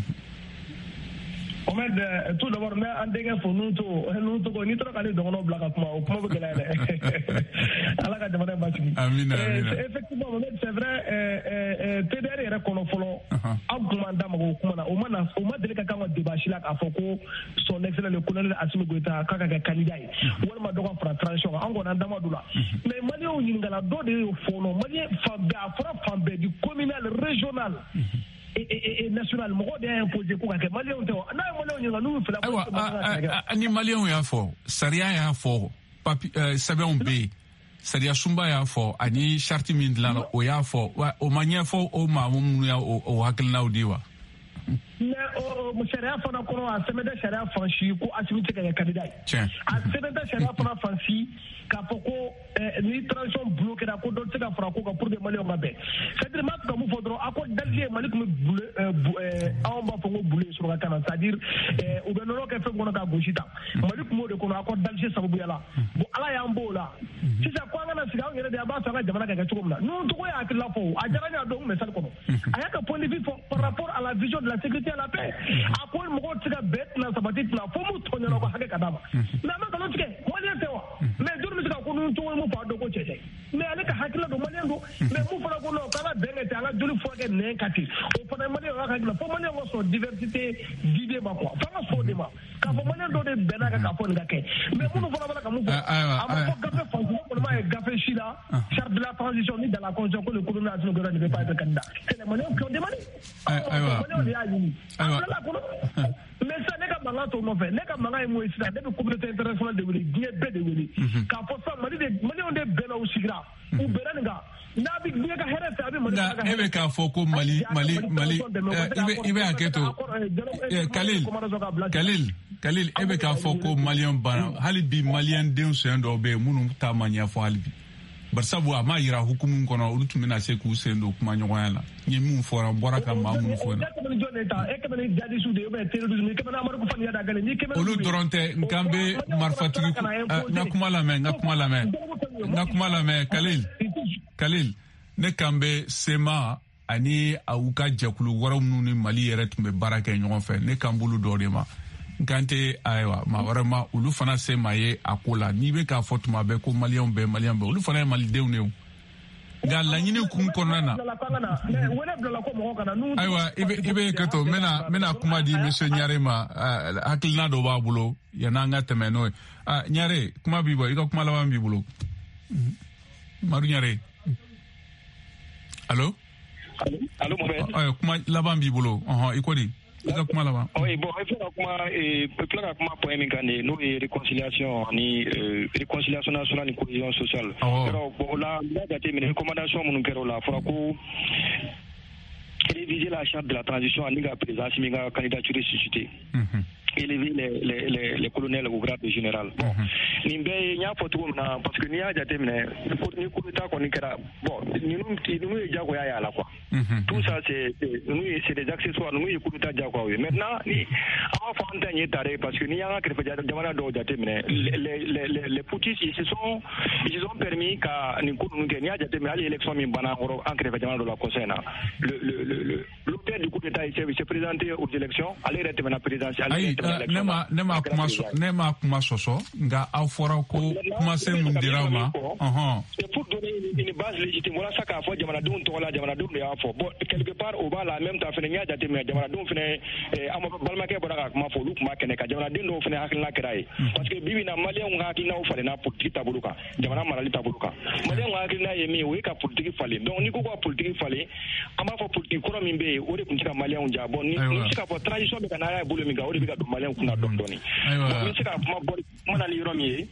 Mohamed, tout d'abord, mais en dégain pour nous tous, ni trop qu'aller dans nos blagues à moi, au point de la à la demande basque. Effectivement, c'est vrai, TDR est reconnu follow, en commandant mago kuma na o ma deli ka kan ka débat si la k'a fɔ ko son excellence le colonel Assimi Goïta k'a ka kɛ candidat ye walima dɔ ka fara transition kan an kɔni an dama d'u la mais maliyɛnw ɲininkala dɔ de y'o fɔ nɔ maliyɛn fan bɛɛ a fɔra fan bɛɛ du communal régional et national mɔgɔ de y'a imposé ko ka kɛ maliyɛnw tɛ wa n'a ye maliyɛnw ɲininka n'u fɛla ayiwa ni maliyɛnw y'a fɔ sariya y'a fɔ sɛbɛnw bɛ yen sariya sunba y'a fɔ ani charte min dilanna o y'a fɔ o ma ɲɛfɔ o maa minnu y'a o hakilinaw di wa mais sariya fana kɔnɔ a sɛbɛn tɛ sariya fan si ko Assimi tɛ ka kɛ candidat ye a sɛbɛn tɛ sariya fana fan si k'a fɔ ko ni transition bloquera ko dɔ tɛ se ka fara ko kan pour que maliyɛnw ka bɛn c'est-à-dire n b'a fɛ ka mun fɔ dɔrɔn a ko dalili ye Mali tun bɛ anw b'a fɔ ko bule surakakan na c'est-à-dire u bɛ nɔnɔ kɛ fɛn kɔnɔ k'a gosi tan Mali tun b'o de kɔnɔ a ko dalili sababuya la bon Ala y'an b'o la sisan ko an kana sigi anw yɛrɛ de an b'a fɛ an ka jamana ka kɛ cogo min na n'o tɔgɔ ye hakilila fɔ a diyara n ye a dɔn kun bɛ salle kɔnɔ a y'a ka point de vue fɔ par rapport à la vision de la sécurité à la paix a ko mɔgɔw tɛ se ka bɛn tɛna sabati tɛna fo m'u tɔ ɲɛna u ka hakɛ ka d'a ma mais a ma nkalon tigɛ maliyɛn tɛ wa mais jɔn bɛ se ka ko ni cogo ye mun fɔ a dɔn ko cɛ tɛ mais ale ka hakilila don maliyɛn don mais mun fana ko non k'an ka bɛn kɛ ten an ka joli furakɛ nɛn ka ten o fana ye maliyɛn ka hakilila fo maliyɛn ka sɔn diversité d'idées ma quoi f'an ka sɔn o de ma k'a fɔ maliyɛn dɔ de bɛnna kan k'a fɔ nin ka kɛ mais minnu fana b'a la ka mun fɔ a ma fɔ gafe fansi kɔni m'a ye gafe si la charte de la transition ni dans la constitution que le colonel Assimi Goïta ne peut pas être candidat c'est les Maliens qui ont demandé maliyɛnw de y'a ɲini a filala kɔnɔ mais sisan ne ka mankan t'o nɔfɛ ne ka mankan ye mun ye sisan ne bɛ communauté internationale de wele diɲɛ bɛɛ de wele k'a fɔ sisan maliyɛnw de bɛnna u sigira u bɛnna nin kan n'a bɛ diɲɛ ka hɛrɛ fɛ a bɛ Mali ka hɛrɛ. E bɛ k'a fɔ ko Mali i bɛ hakɛ to Kalil e bɛ k'a fɔ ko maliyɛn banna hali bi maliyɛn denw sɛn dɔw bɛ yen minnu ta ma ɲɛfɔ hali bi barisabu a ma yira hukumu kɔnɔ olu tun bɛna se k'u sen don kuma ɲɔgɔnya la n ye min fɔra n bɔra ka maa minnu fɔ olu dɔrɔn tɛ n kan bɛ marifatigi n ka kuma lamɛn Kalil ne kan bɛ sema ani u ka jɛkulu wɛrɛw minnu ni Mali yɛrɛ tun bɛ baara kɛ ɲɔgɔn fɛ ne kan bolo dɔ de ma n kan tɛ ayiwa maa wɛrɛ ma olu fana se maa ye a ko la n'i bɛ k'a fɔ tuma bɛɛ ko maliyɛnw bɛɛ olu fana ye malidenw de ye nka laɲini kun kɔnɔna na ayiwa i bɛ kɛ to n bɛna kuma di monsieur Ɲare ma hakilina dɔ b'a bolo yan'an ka tɛmɛ n'o ye Ɲare kuma b'i bɔ i ka kuma laban b'i bolo Madu Ɲare allo kuma laban b'i bolo i ko di i ka kuma laban. Oui, bon, il faut que kuma point min kan de n'o ye réconciliation ni réconciliation nationale ni cohésion sociale. Alors bon là n b'a jateminɛ recommandation minnu kɛra o la a fɔra ko réviser la charte de la transition ani ka président Assimi ka candidature suscité. Élever les colonels au grade de général. Bon, nin bɛɛ n y'a fɔ cogo min na parce que n'i y'a jateminɛ ni coup d'état kɔni kɛra bon ninnu ye jagoya y'a la quoi. Tout ça c'est des accessoires ninnu ye coup d'état jagoya ye maintenant ni an b'a fɔ an ta ɲɛ tare parce que n'i y'an ka kɛrɛfɛ jamana dɔw jateminɛ les putschistes ils se sont permis ka nin ko ninnu kɛ n'i y'a jateminɛ hali élection min banna an kɛrɛfɛ jamana dɔ la kɔsɔn in na l'auteur du coup d'état il s'est présenté aux élections ale yɛrɛ tɛmɛna présidentielle. Ne ma kuma sɔsɔ nka aw fɔra ko kumasen mun dira ma. C'est pour donner une base légitime walasa k'a fɔ jamanadenw tɔgɔ la jamanadenw de y'a fɔ bon quelque part o b'a la en même temps fɛnɛ n y'a jateminɛ jamanadenw fɛnɛ an balimakɛ bɔra ka kuma fɔ olu tun b'a kɛnɛ kan jamanaden dɔw fɛnɛ hakilina kɛra ye parce que bi bi in na maliyɛnw ka hakilinaw falenna politique taabolo kan jamana marali taabolo kan maliyɛnw ka hakilina ye min ye o ye ka politique falen donc n'i ko ka politique falen an b'a fɔ politique kɔrɔ min bɛ yen o de tun tɛ ka maliyɛnw ja bon ni se ka fɔ transition bɛ ka n'a y'a bolo min kan o de bɛ ka don maliyɛnw kunna dɔɔni dɔɔni bon n bɛ se ka kuma na ni yɔrɔ min ye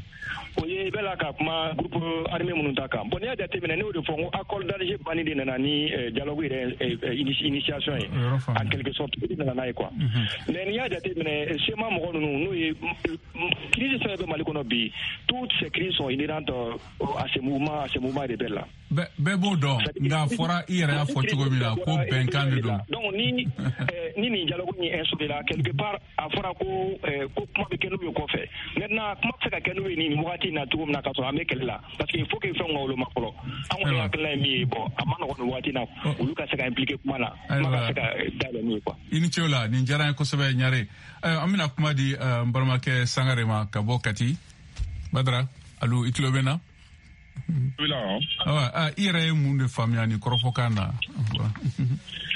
o ye bɛɛ la ka kuma groupe armé minnu ta kan bon n'i y'a jateminɛ ne y'o de fɔ n ko accord d'Alger banni de nana ni dialogue yɛrɛ initiation ye en quelque sorte o de nana n'a ye quoi mais n'i y'a jateminɛ sema mɔgɔ ninnu n'o ye crise fɛn bɛ Mali kɔnɔ bi toutes ces crises sont inhérentes à ce mouvement de bɛɛ la. Bɛɛ b'o dɔn nka fɔra i yɛrɛ y'a fɔ cogo min na ko bɛnkan de don. donc ni nin dialogue ni instauré la quelque part a fɔra ko kuma bɛ kɛ n'u ye kɔfɛ maintenant kuma bɛ se ka kɛ n'u ye nin wagati in na cogo min na k'a sɔrɔ an bɛ kɛlɛ la parce que il faut que fɛnw ka woloma fɔlɔ an kɔni hakilina ye min ye bon a ma nɔgɔn nin wagati in na olu ka se ka impliquer kuma na kuma ka se ka dayɛlɛ min ye quoi. I ni ce o la nin diyara n ye kosɛbɛ Ɲare an bɛna kuma di n balimakɛ Sangare ma ka bɔ Kati Badara allo i tulo bɛ n na. I yɛrɛ ye mun de faamuya nin kɔrɔfɔkan na. Bon,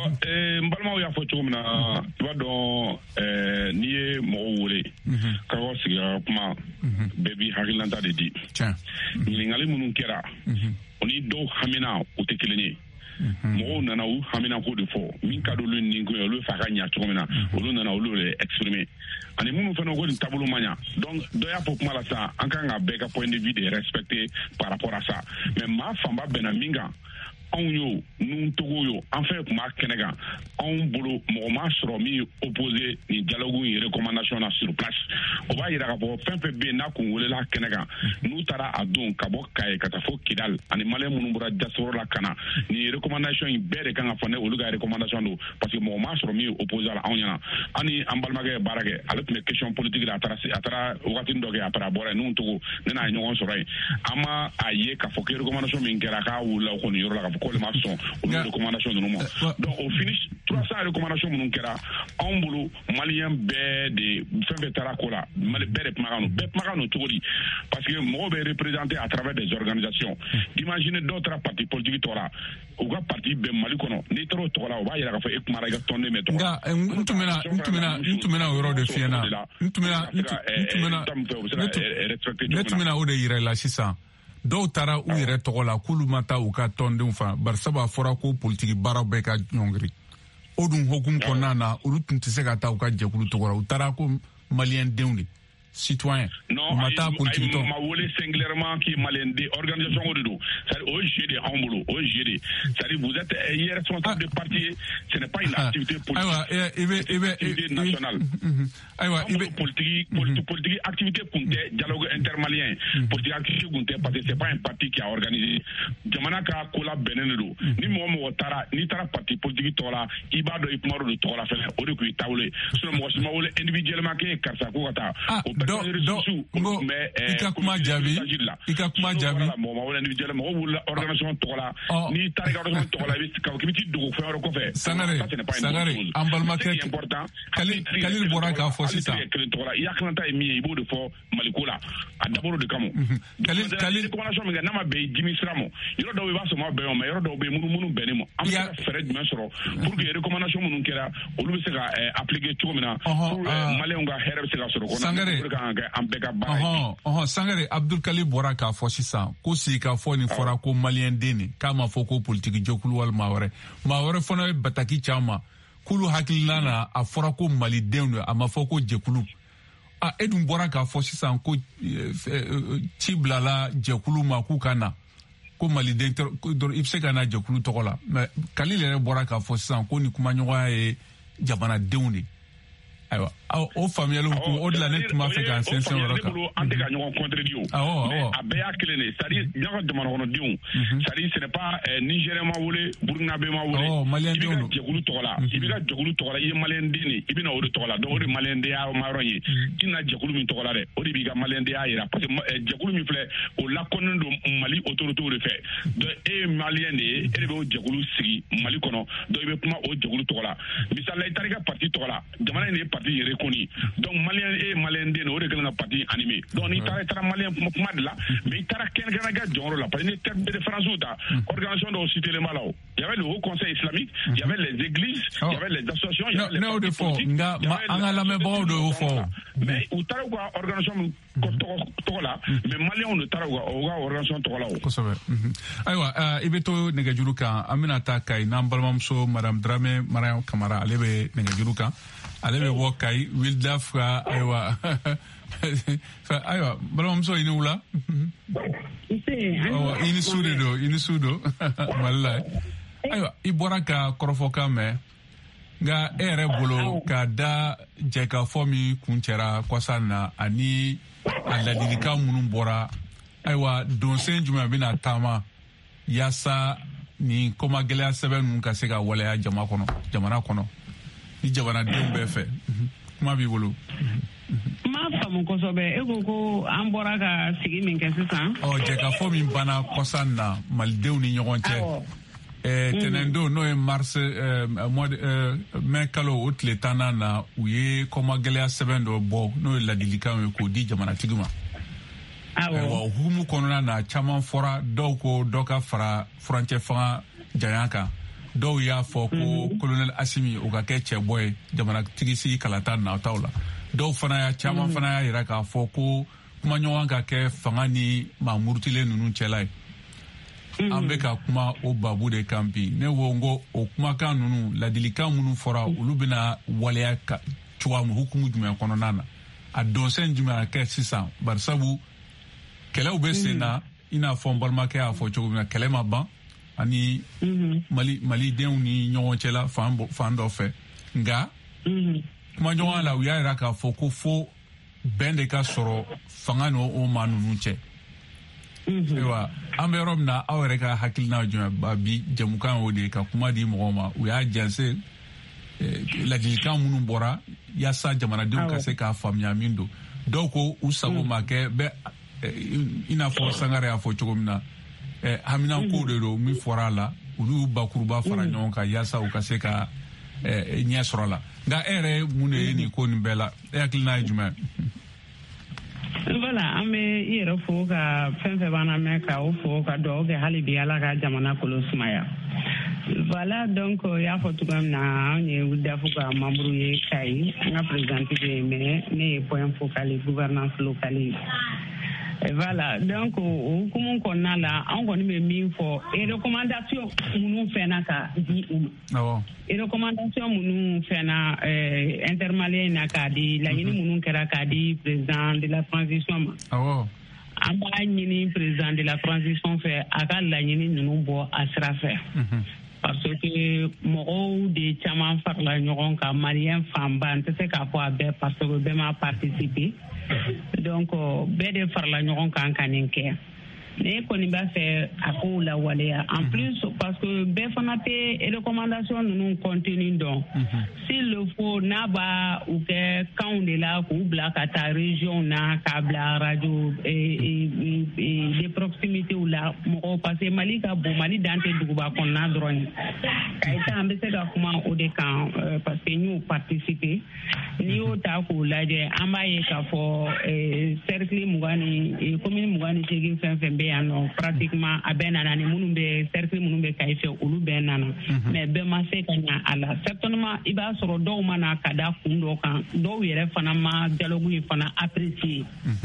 n balimaw y'a fɔ cogo min na i b'a dɔn n'i ye mɔgɔw wele k'aw sigira kuma bɛɛ b'i hakililanta de di ɲininkali minnu kɛra o ni dɔw hamina u tɛ kelen ye mɔgɔw nana u hamina ko de fɔ min ka d'olu ni ko ye olu fɛ a ka ɲa cogo min na olu nana olu de exprimer ani minnu fana ko nin taabolo man ɲa donc dɔ y'a fɔ kuma la sa an kan ka bɛɛ ka point de vue de respecter par rapport à ça mais maa fanba bɛnna min kan anw y'o nun togo yo an fɛ kuma kɛnɛ kan anw bolo mɔgɔ ma sɔrɔ min opposé ni dialogue in recommandation na sur place o b'a yira k'a fɔ fɛn fɛn bɛ yen n'a kun welela kɛnɛ kan n'u taara a don ka bɔ Kaye ka taa fo Kidal ani malien minnu bɔra diaspora la ka na ni recommandation in bɛɛ de kan ka fɔ ne olu ka recommandation don parce que mɔgɔ ma sɔrɔ min opposé la anw ɲɛna ani an balimakɛ ye baara kɛ ale tun bɛ question politique la a taara wagati dɔ kɛ après a bɔra yen nun togo ne n'a ye ɲɔgɔn sɔrɔ yen an ma a ye k'a fɔ que recommandation min kɛra k'a wulila o kɔni yɔrɔ la k'a fɔ ko le ma sɔn olu recommandation ninnu ma donc au finish 300 recommandation minnu kɛra anw bolo malien bɛɛ de fɛn fɛn taara ko la mali bɛɛ de kumakan don bɛɛ kumakan don cogo di parce que mɔgɔw bɛ représenté à travers des organisations imaginez dɔw taara parti politique tɔgɔ la u ka parti bɛ mali kɔnɔ n'i taara o tɔgɔ la o b'a yira k'a fɔ e kumara i ka tɔnden bɛ tɔgɔ nka n tun bɛna o yɔrɔ de f'i ɲɛna ne tun bɛna o de yira i la sisan dɔw taara u yɛrɛ tɔgɔ la k'olu ma taa u ka tɔndenw fa barisa b'a fɔra ko politiki baaraw bɛɛ ka ɲɔngiri o dun hokumu kɔnɔna na olu tun tɛ se ka taa u ka jɛkulu tɔgɔ la u taara ko maliyɛn denw de citoyen non ma wele singulièrement qui malien des organisations au dos c'est au jeu de Hamboulou au jeu de c'est vous êtes responsable de parti ce n'est pas une activité politique nationale aywa politique activité kunte dialogue intermalien politique activité kunte parce que c'est pas un parti qui a organisé jamana ka kola benenelo ni mo tara ni tara parti politique tola ibado ipmaro de tola fele o de ku tawle so mo sima wole individuellement ke karsa ko kata mais ika kuma jabi organisation tola ni tara organisation tola ka kibiti dugo fero ko fe sanare ambalmake kalil bora ka fo sisa tola yaklanta e mi ibo de fo malikula a daboro de kamo kalil recommandation mi na ma be jimi sramo yoro do ba so ma be o ma yoro do be munu benimo am fere dum soro pour que recommandation munu kera olu be se ka appliquer tout mina malien nga herbe se ka soro ko Sangare Abdul Kali bora k'a fɔ sisan ko si k'a fɔ nin fɔra ko malien den ne k'a ma fɔ ko politique jɛkulu walima maa wɛrɛ fana ye bataki caman k'olu hakilina na a fɔra ko malidenw don a ma fɔ ko jɛkulu e dun bɔra k'a fɔ sisan ko ci bilala jɛkulu ma k'u ka na ko maliden i bɛ se ka na jɛkulu tɔgɔ la mais Kalil yɛrɛ bɔra k'a fɔ sisan ko nin kumaɲɔgɔnya ye jamanadenw de ayiwa o faamuyali ko o de la ne tun b'a fɛ k'an sɛnsɛn yɔrɔ kan an tɛ ka ɲɔgɔn contredire o mais a bɛɛ y'a kelen de c'est-à-dire ɲɔgɔn jamana kɔnɔdenw c'est-à-dire ce n'est pas Nigérien ma wele Burkinabé ma wele i bɛ ka jɛkulu tɔgɔ la i bɛ ka jɛkulu tɔgɔ la i ye malien den de i bɛ na o de tɔgɔ la donc o de malien den y'a ma yɔrɔ ye i na jɛkulu min tɔgɔ la dɛ o de b'i ka malien den y'a yira parce que jɛkulu min filɛ o lakɔnen don Mali autorités de fɛ donc e ye malien de ye e de bɛ o jɛkulu sigi Mali kɔnɔ donc i bɛ kuma o jɛkulu tɔgɔ la misali la i taara i ka parti tɔgɔ la jamana in de ye parti yɛrɛ donc malien den o de kelen ka parti animé donc ni taara malien kuma de la mais i taara kɛnɛ ka jɔyɔrɔ la parce que ni terme de France ta organisation dɔw cité le malaw il y avait le haut conseil islamique il y avait les églises il y avait les associations il y avait les partis politiques nga an ka lamɛnbagaw de y'o fɔ mais u taara u ka organisation tɔgɔ la mais malien de taara u ka organisation tɔgɔ la o kosɛbɛ ayiwa i bɛ to nɛgɛjuru kan an bɛna taa Kayi n'an balimamuso madame Dramé Mariam Kamara ale bɛ nɛgɛjuru kan ale bɛ bɔ Kayi Wilda Fra ayiwa ayiwa balimamuso i ni wula i ni su de don Mali la ayiwa i bɔra ka kɔrɔfɔkan mɛn nka e yɛrɛ bolo ka da jɛkafɔ min kun cɛra kɔsa na ani a ladilikan minnu bɔra ayiwa donsen jumɛn bɛna taama yaasa ni kɔmagɛlɛya sɛbɛn ninnu ka se ka waleya jamana kɔnɔ ni jamanadenw bɛɛ fɛ kuma b'i bolo. Ma faamu kosɛbɛ e ko an bɔra ka sigi min kɛ sisan. Jɛkafɔ min banna kɔsan na malidenw ni ɲɔgɔn cɛ. Tɛnɛndon n'o ye mars mai kalo o tile 10 na u ye kɔmagɛlɛya sɛbɛn dɔ bɔ n'o ye ladilikan ye k'o di jamanatigi ma. Wa hukumu kɔnɔna na caman fɔra dɔw ko dɔ ka fara furancɛ fanga janya kan dɔw y'a fɔ ko colonel Assimi o ka kɛ cɛbɔ ye jamana tigisi kalata nataw la dɔw fana y'a caman fana y'a yira k'a fɔ ko kumaɲɔgɔn ka kɛ fanga ni maamurutilen ninnu cɛla ye an bɛ ka kuma o babu de kan bi ne ko n ko o kumakan ninnu ladilikan minnu fɔra olu bɛna waleya cogoya min hukumu jumɛn kɔnɔna na a donsɛn jumɛn a kɛ sisan barisabu kɛlɛw bɛ sen na i n'a fɔ n balimakɛ y'a fɔ cogo min na kɛlɛ ma ban ani malidenw ni ɲɔgɔn cɛla fan dɔ fɛ nka kumaɲɔgɔn la u y'a jira k'a fɔ ko fo bɛn de ka sɔrɔ fanga n'o maa ninnu cɛ ayiwa an bɛ yɔrɔ min na aw yɛrɛ ka hakilina jumɛn bi jamukan o de ka kuma di mɔgɔw ma u y'a janse ladilikan minnu bɔra yaasa jamanadenw ka se k'a faamuya min don dɔw ko u sago ma kɛ bɛ i n'a fɔ Sangare y'a fɔ cogo min na haminanko de don min fɔra a la olu bakuruba fara ɲɔgɔn kan yaasa u ka se ka ɲɛ sɔrɔ a la nka e yɛrɛ mun de ye nin ko nin bɛɛ la e hakilina ye jumɛn voilà an bɛ i yɛrɛ fo ka fɛn fɛn b'an lamɛn ka o fo ka dugawu kɛ hali bi ala ka jamana kolo sumaya voilà donc y'a fɔ cogoya min na an ye dafu ka membre ye Kayi an ka présidente bɛ yen mais ne ye point focal gouvernance locale voilà donc o hukumu kɔnɔna la an kɔni bɛ min fɔ recommandation minnu fɛnna ka di u ma recommandation minnu fɛnna intermalien na k'a di laɲini minnu kɛra k'a di président de la transition ma an b'a ɲini président de la transition fɛ a ka laɲini ninnu bɔ a sira fɛ parce que mɔgɔw de caman farala ɲɔgɔn kan malien fanba n tɛ se k'a fɔ a bɛɛ parce que bɛɛ ma participer donc bɛɛ de farala ɲɔgɔn kan ka nin kɛ ne kɔni b'a fɛ a k'o lawaleya en plus parce que bɛɛ fana tɛ recommandation ninnu contenu dɔn s'il le faut n'a b'a u kɛ kanw de la k'u bila ka taa région na k'a bila radio de proximité la mɔgɔw parce que Mali ka bon Mali dan tɛ duguba kɔnɔna dɔrɔn ye Kayita an bɛ se ka kuma o de kan parce que n y'o participer n'i y'o ta k'o lajɛ an b'a ye k'a fɔ cercle 20 ni commune 28 fɛn fɛn bɛ yan nɔ pratiquement a bɛɛ nana ni minnu bɛ cercle minnu bɛ Kayi fɛ olu bɛɛ nana mais bɛɛ ma se ka ɲɛ a la certainement i b'a sɔrɔ dɔw mana ka da kun dɔ kan dɔw yɛrɛ fana ma dialogue in fana apprécier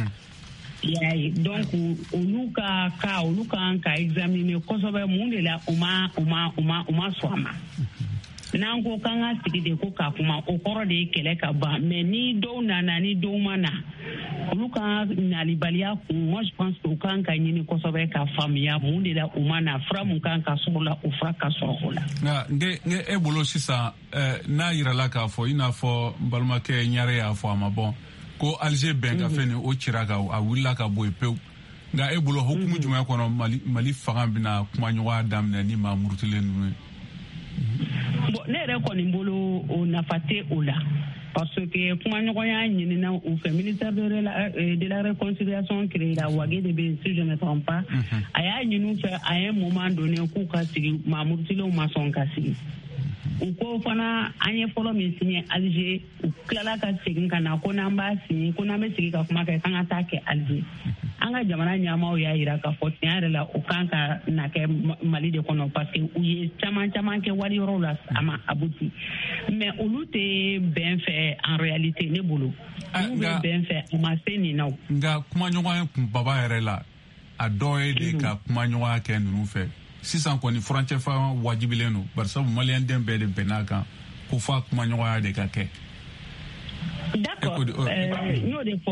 y'a ye donc olu ka cas olu kan ka examiner kosɛbɛ mun de la u ma sɔn a ma n'an ko k'an ka sigi de ko k'a kuma o kɔrɔ de ye kɛlɛ ka ban mais ni dɔw nana ni dɔw ma na olu ka nalibaliya kun moi je pense que u kan ka ɲini kosɛbɛ ka faamuya mun de la u ma na fura mun kan ka sɔrɔ la o fura ka sɔrɔ o la nge e bolo sisan n'a yirala k'a fɔ i n'a fɔ balimakɛ ɲare y'a fɔ a ma bɔn ko Alger bɛn ka fɛn ni o cira ka a wulila ka bɔ yen pewu nka e bolo hukumu jumɛn kɔnɔ Mali fanga bɛna kumaɲɔgɔnya daminɛ ni maa murutilen ninnu ye bon ne yɛrɛ kɔni bolo o nafa tɛ o la parce que kumaɲɔgɔnya ɲinina u fɛ ministère de la réconciliation créé la Wage de bɛ si je ne me trompe pas a y'a ɲini u fɛ a ye moment donné k'u ka sigi maa murutilenw ma sɔn ka sigi u ko fana an ye fɔlɔ min signé Alger u tilala ka segin ka na ko n'an b'a signé ko n'an bɛ sigi ka kuma kɛ k'an ka taa kɛ Alger an ka jamana ɲɛmaw y'a jira k'a fɔ tiɲɛ yɛrɛ la u kan ka na kɛ Mali de kɔnɔ parce que u ye caman kɛ wali yɔrɔw la a ma abouti mais olu tɛ bɛn fɛ en réalité ne bolo olu bɛ bɛn fɛ u ma se nin na nka kumaɲɔgɔnya kunbaba yɛrɛ la a dɔ ye de ka kumaɲɔgɔnya kɛ ninnu fɛ sisan kɔni furancɛfa wajibilen don barisabu maliyɛnden bɛɛ de bɛnn'a kan ko f'a kumaɲɔgɔnya de ka kɛ d'accord n y'o de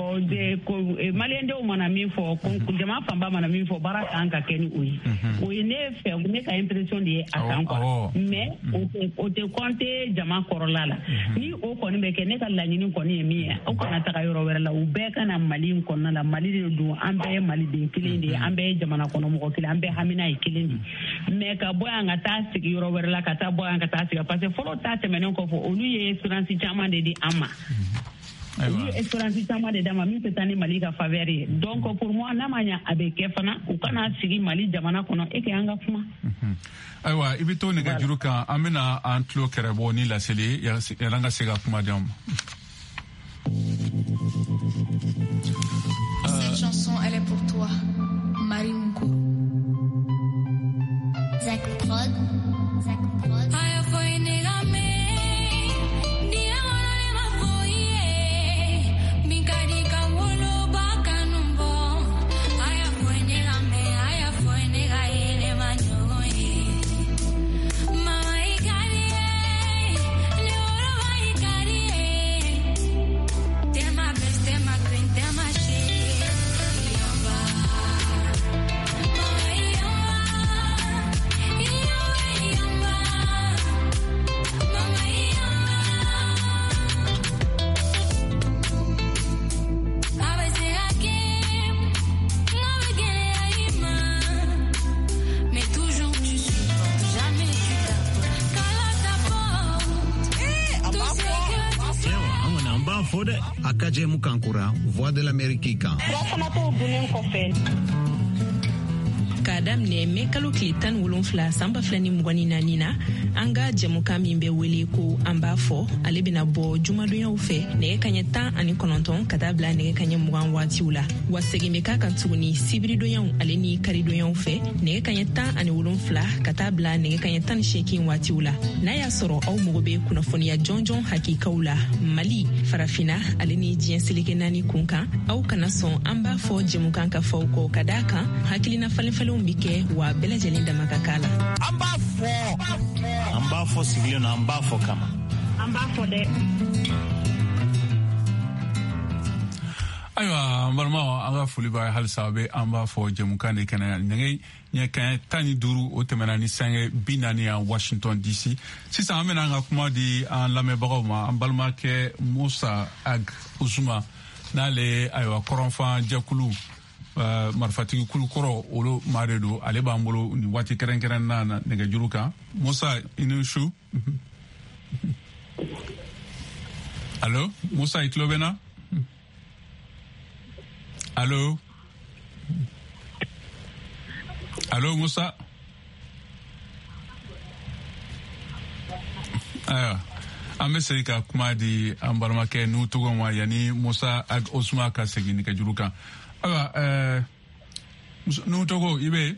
fɔ maliyɛndenw mana min fɔ jama fanba mana min fɔ baara kan ka kɛ ni o ye o ye ne fɛ ne ka impression de ye a kan quoi mais o tɛ compter jama kɔrɔla la ni o kɔni bɛ kɛ ne ka laɲini kɔni ye min ye aw kana taga yɔrɔ wɛrɛ la u bɛɛ ka na Mali in kɔnɔna la Mali de don an bɛɛ ye maliden kelen de ye an bɛɛ ye jamana kɔnɔ mɔgɔ kelen an bɛɛ hamina ye kelen de mais ka bɔ yan ka taa sigi yɔrɔ wɛrɛ la ka taa bɔ yan ka taa sigi parce que fɔlɔ ta tɛmɛnen kɔfɛ olu ye espérance caman de di an ma olu ye espérance caman de d'a ma min tɛ taa ni Mali ka faveur ye donc pour moi n'a ma ɲɛ a bɛ kɛ fana u kana sigi Mali jamana kɔnɔ e kɛ an ka kuma ayiwa i bɛ to nɛgɛjuru kan an bɛna an tulo kɛrɛbɔ ni laseli yala ka se ka kuma d'anw ma. Cette chanson elle est pour toi Marie Munko Zach Prod b'a fo dɛ a ka jɛmu kankura voix de l'amérique kan furafanatɔw dunnen kɔfɛ k'a daminɛ mɛ kalo tile 17 san 2024 na an ka jɛmukan min bɛ wele ko an b'a fɔ ale bɛna bɔ jumadonyaw fɛ nɛgɛ kaɲɛ 19 ka taa bila nɛgɛ kaɲɛ 20 waatiw la wa segin bɛ k'a kan tuguni sibiridonyaw ale ni karidonyaw fɛ nɛgɛ kaɲɛ 17 ka taa bila nɛgɛ kaɲɛ 18 waatiw la n'a y'a sɔrɔ aw mago bɛ kunnafoniya jɔnjɔn hakikaw la Mali farafina ale ni diɲɛ seleke 4 kun kan aw kana sɔn an b'a fɔ jɛmukan ka fɔ kɔ ka daa kan hakilina falenfalenw bi kɛ wa bɛɛ lajɛlen dama ka k'a la an b'a fɔ sigilen na an b'a fɔ kama an b'a fɔ dɛ ayiwa an balimaw an ka foli b'a ye halisa bɛ an b'a fɔ jɛmukan de kɛnɛ nɛgɛ ɲɛ kaɲɛ 15 o tɛmɛna ni sange 40 yan Washington DC sisan an bɛna an ka kuma di an lamɛnbagaw ma an balimakɛ Musa Ag Usuma n'ale ayiwa kɔrɔnfan jɛkulu marifatigi kulu kɔrɔ olu maa de don ale b'an bolo ni waati kɛrɛnkɛrɛn na nɛgɛjuru kan Musa i ni su allo Musa i tulo bɛ na allo Musa ayiwa an bɛ segin ka kuma di an balimakɛ n'u tɔgɔ ma yanni Musa Ag Usuma ka segin nɛgɛjuru kan ayiwa n'u tɔgɔ i bɛ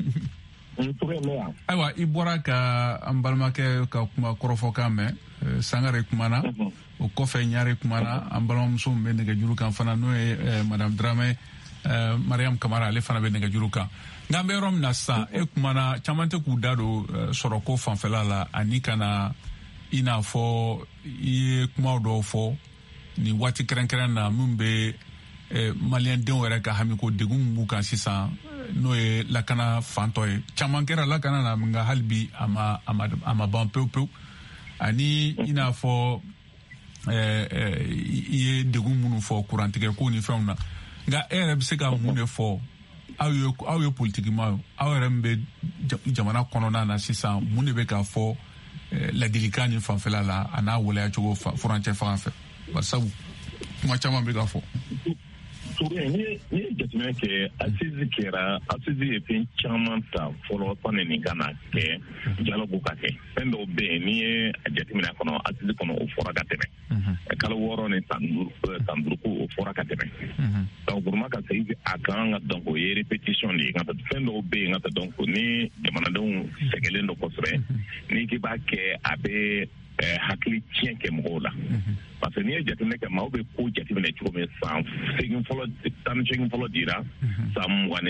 ayiwa i bɔra ka an balimakɛ ka kuma kɔrɔfɔkan mɛn Sangare kumana o kɔfɛ Ɲare kumana an balimamuso min bɛ nɛgɛjuru kan fana n'o ye Madame Dramé Mariam Kamara ale fana bɛ nɛgɛjuru kan nka an bɛ yɔrɔ min na sisan e kumana caman tɛ k'u da don sɔrɔko fanfɛla la ani kana i n'a fɔ i ye kumaw dɔw fɔ nin waati kɛrɛnkɛrɛn na min bɛ maliyɛndenw yɛrɛ ka hamiko degun min b'u kan sisan n'o ye lakana fantɔ ye caman kɛra lakana na nka hali bi a ma ban pewu pewu ani i n'a fɔ i ye degun minnu fɔ kurantigɛ ko ni fɛnw na nka e yɛrɛ bɛ se ka mun de fɔ aw ye politikima ye aw yɛrɛ min bɛ jamana kɔnɔna na sisan mun de bɛ k'a fɔ ladilikan ni fanfɛla la a n'a waleyacogo furancɛ fanga fɛ basabu kuma caman bɛ ka fɔ. Ni ye jateminɛ kɛ asisi ye fɛn caman ta fɔlɔ sani nin kana kɛ dialogue ka kɛ fɛn dɔw bɛ yen n'i ye a jateminɛ kɔnɔ asisi kɔnɔ o fɔra ka tɛmɛ kalo 6 ni tan duuru ko o fɔra ka tɛmɛ donc pour ka segin a kan ka donc o ye répétition de ye nka fɛn dɔw bɛ yen nka donc ni jamanadenw sɛgɛlen don kosɛbɛ n'i k'i b'a kɛ a bɛ hakili tiɲɛ kɛ mɔgɔw la parce que n'i ye jateminɛ kɛ maaw bɛ ko jateminɛ cogo min san 18 fɔlɔ dira san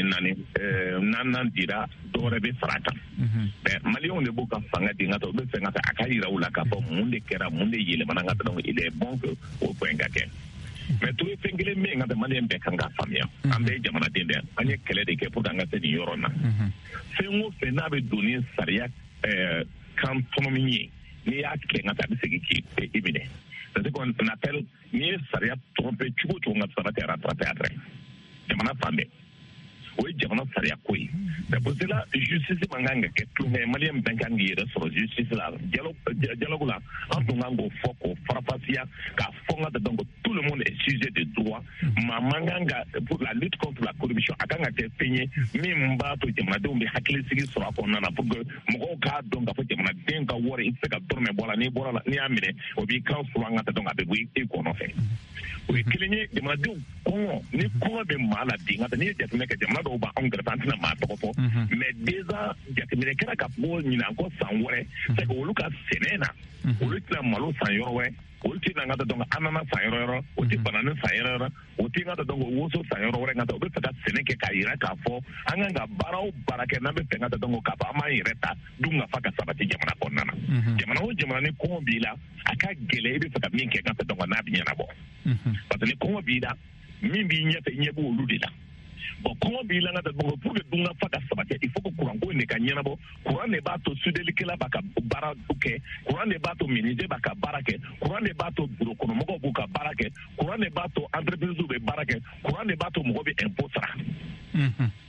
24 dira dɔwɛrɛ bɛ fara kan mais maliyɛnw de b'u ka fanga di nka u bɛ fɛ ka a ka yira u la k'a fɔ mun de kɛra mun de yɛlɛmana nka donc il est bon que o point ka kɛ mais to ye fɛn kelen min nka maliyɛn bɛɛ kan ka faamuya an bɛɛ ye jamanaden de an ye kɛlɛ de kɛ pour que an ka se nin yɔrɔ na fɛn o fɛn n'a bɛ don ni sariya kan tɔnɔ min ye n'i y'a kɛ nka a bɛ segin k'i minɛ c'est ce qu'on appelle n'i ye sariya tromper cogo cogo nka sara tɛ rattraper après jamana fan bɛɛ o ye jamana sariya ko ye c'est pour cela justice man kan ka kɛ tulonkɛ maliyɛn bɛɛ kan k'i yɛrɛ sɔrɔ justice la dialogue la an tun kan k'o fɔ k'o farafasiya k'a fɔ n ka donc tout le monde est sujet de droit maa man kan ka pour la lutte contre la corruption a kan ka kɛ fɛn ye min b'a to jamanadenw bɛ hakilisigi sɔrɔ a kɔnɔna na pour que mɔgɔw k'a dɔn k'a fɔ jamanaden ka wari i tɛ se ka dɔrɔmɛ bɔ a la n'i bɔra la n'i y'a minɛ o b'i kan sɔrɔ an ka donc a bɛ bɔ i kɔnɔ fɛ o ye kelen ye jamanadenw kɔngɔ ni kɔngɔ bɛ maa la den nka n'i ye jateminɛ kɛ jamana dɔw b'anw kɛrɛfɛ an tɛna maa tɔgɔ fɔ mais déjà jateminɛ kɛra ka bɔ ɲinan kɔ san wɛrɛ c'est que olu ka sɛnɛ na olu tɛna malo san yɔrɔ wɛrɛ olu tɛ na ka donc anana san yɔrɔ o tɛ banani san yɔrɔ o tɛ ka donc woso san yɔrɔ wɛrɛ nka o bɛ fɛ ka sɛnɛ kɛ k'a yira k'a fɔ an kan ka baara o baara kɛ n'an bɛ fɛ ka donc k'a fɔ an b'an yɛrɛ ta dun ka fa ka sabati jamana kɔnɔna na jamana o jamana ni kɔngɔ b'i la a ka gɛlɛn i bɛ fɛ ka min kɛ ka fɛ donc n'a bɛ ɲɛnabɔ parce que ni kɔngɔ b'i la min b'i ɲɛfɛ ɲɛ b'olu de la bon kɔngɔ b'i la nka donc pour que dun ka fa ka sabati il faut que courant ko in de ka ɲɛnabɔ courant de b'a to sudelikɛla b'a ka baara kɛ courant de b'a to menuisier b'a ka baara kɛ courant de b'a to bureau kɔnɔmɔgɔw b'u ka baara kɛ courant de b'a to entreprise bɛ baara kɛ courant de b'a to mɔgɔ bɛ impôt sara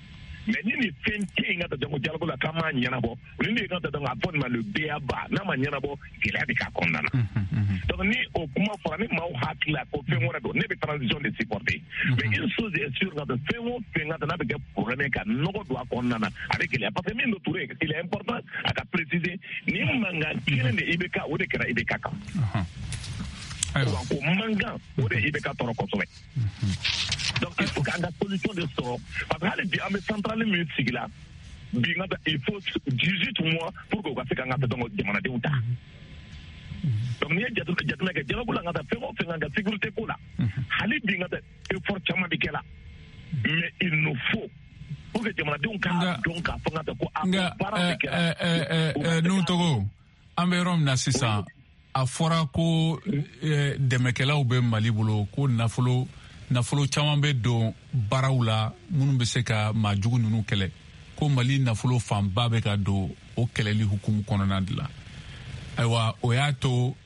mais ni fente ngata donc dialogue la kama nyana bo ni ngata donc apon ma le beaba na ma nyana bo kila bi ka kondana donc ni au kuma fara ni ma hakla ko fe ngora do ne be transition de supporter mais une chose est sûre ngata fe ngata na be ke problème ka nogo do kondana avec les parce que min touré il est important à préciser ni manga kile de ibeka o de kera ibeka ka donc manga o de ibeka toro ko sobe donc il faut qu'il y ait une solution de sort parce que la centrale musique là il faut 18 mois pour que vous fassiez demander un tas donc il y a des gens qui ont fait la sécurité pour là il faut chama bikela mais il nous faut pour que demander un cas donc nous togo amberom na sisa afora ko demekela ube mali bolo ko nafolo caman bɛ don baaraw la minnu bɛ se ka maajugu ninnu kɛlɛ ko mali nafolo fanba bɛ ka don o kɛlɛli hukumu kɔnɔna de la ayiwa o y'a to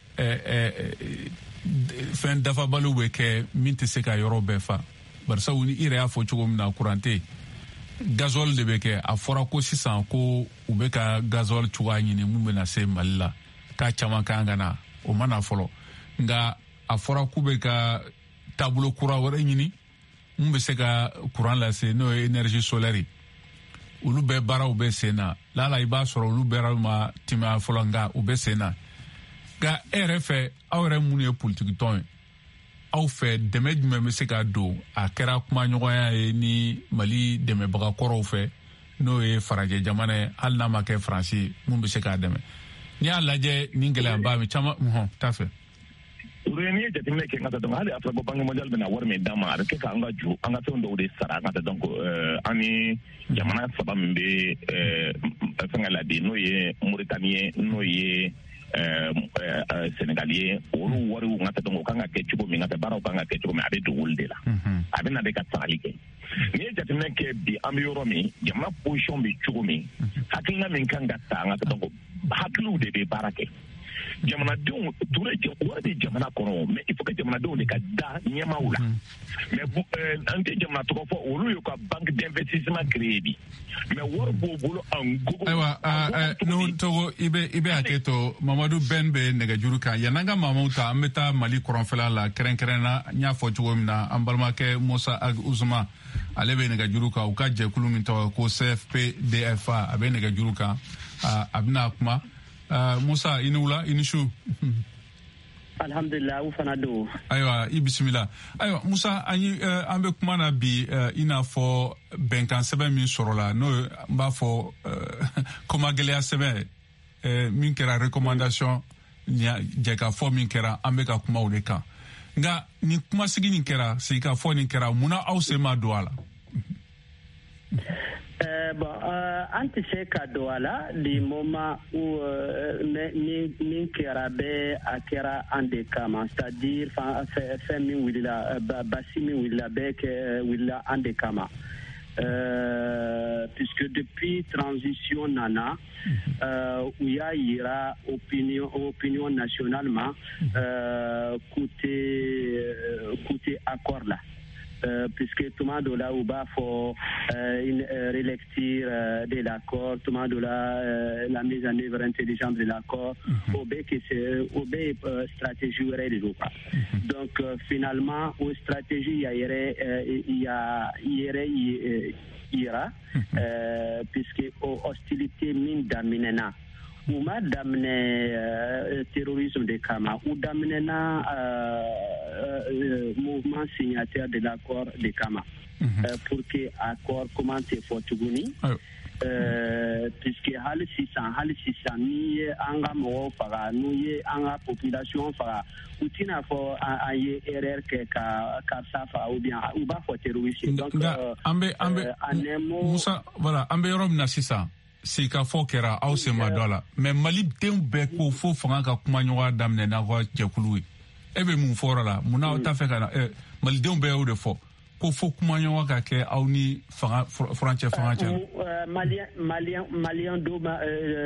fɛn dafabaliw bɛ kɛ min tɛ se ka yɔrɔ bɛɛ fa barisabu ni i yɛrɛ y'a fɔ cogo min na kurante gazole de bɛ kɛ a fɔra ko sisan ko u bɛ ka gazole cogoya ɲini mun bɛ na se mali la k'a caman kan ka na o ma na fɔlɔ nka a fɔra k'u bɛ ka taabolo kura wɛrɛ ɲini mun bɛ se ka courant lase n'o ye énergie solaire olu bɛɛ baaraw bɛ sen na lala i b'a sɔrɔ olu bɛɛ ma tɛmɛ fɔlɔ nka u bɛ sen na nka e yɛrɛ fɛ aw yɛrɛ minnu ye politiki tɔn ye aw fɛ dɛmɛ jumɛn bɛ se ka don a kɛra kumaɲɔgɔnya ye ni mali dɛmɛbaga kɔrɔw fɛ n'o ye farajɛ jamana ye hali n'a ma kɛ faransi mun bɛ se k'a dɛmɛ n'i y'a lajɛ nin gɛlɛyaba bɛ caman t'a fɛ. Ni ye jateminɛ kɛ ngata donc hali afro banque mondiale bɛna wari min d'an ma a bɛ kɛ k'an ka ju an ka fɛn dɔw de sara ngata donc an ni jamana saba min bɛ fɛngɛ la bi n'o ye Mauritanie n'o ye Sénégal ye olu wariw ngata donc o kan ka kɛ cogo min ngata baaraw kan ka kɛ cogo min a bɛ don olu de la a bɛ na de ka sarali kɛ ni ye jateminɛ kɛ bi an bɛ yɔrɔ min jamana position bɛ cogo min hakilina min kan ka ta ngata donc hakiliw de bɛ baara kɛ jamanadenw ture wari de jamana kɔnɔ mais il faut que jamanadenw de ka da ɲɛmaw la mais an tɛ jamana tɔgɔ fɔ olu y'u ka banque d'investissement créé bi mais wari b'o bolo en gogo. ayiwa n'o togo i bɛ hakɛ to mamadu bɛn bɛ nɛgɛjuru kan yan'an ka mamaw ta an bɛ taa mali kɔrɔnfɛla la kɛrɛnkɛrɛnna n y'a fɔ cogo min na an balimakɛ musa uzuma ale bɛ nɛgɛjuru kan u ka jɛkulu min tɔgɔ ko CFPDFA a bɛ nɛgɛjuru kan a bɛna kuma. Musa i ni wula i ni su. Alhamdulillah u fana don. Ayiwa i bisimila. Ayiwa Musa an bɛ kuma na bi i n'a fɔ bɛnkan sɛbɛn min sɔrɔla n'o n b'a fɔ kɔmagɛlɛya sɛbɛn min kɛra recommandation jɛkafɔ min kɛra an bɛ ka kuma o de kan nka ni kumasigi nin kɛra sigikafɔ nin kɛra munna aw sen ma don a la. An tɛ se ka don a la du moment où min kɛra bɛɛ a kɛra an de kama c'est-à-dire fɛn min wulila basi min wulila bɛɛ wulila an de kama puisque depuis transition nana u y'a yira opinion nationale ma côté accord la. Puisque tuma dɔ la u b'a fɔ une relecture de l'accord, tuma dɔ la mise en œuvre intelligente de l'accord, o bɛ stratégie wɛrɛ de don quoi. Donc finalement o stratégie yira puisque o hostilité min daminɛna u ma daminɛ terrorisme de kama u daminɛna mouvement signataire de l'accord de kama pour que accord comment te fɔ tuguni puisque hali sisan n'i ye an ka mɔgɔw faga n'u ye an ka population faga u tɛna fɔ an ye erreur kɛ ka karisa faga ou bien u b'a fɔ terroriste donc Musa voilà an bɛ yɔrɔ min na sisan sigikafɔ kɛra aw sen ma don a la mais malidenw bɛɛ ko fo fanga ka kumaɲɔgɔnya daminɛ n'aw ka jɛkulu ye e bɛ mun fɔ o la munna aw t'a fɛ ka na malidenw bɛɛ y'o de fɔ ko fo kumaɲɔgɔnya ka kɛ aw ni furancɛ fanga cɛ. maliyɛn dɔw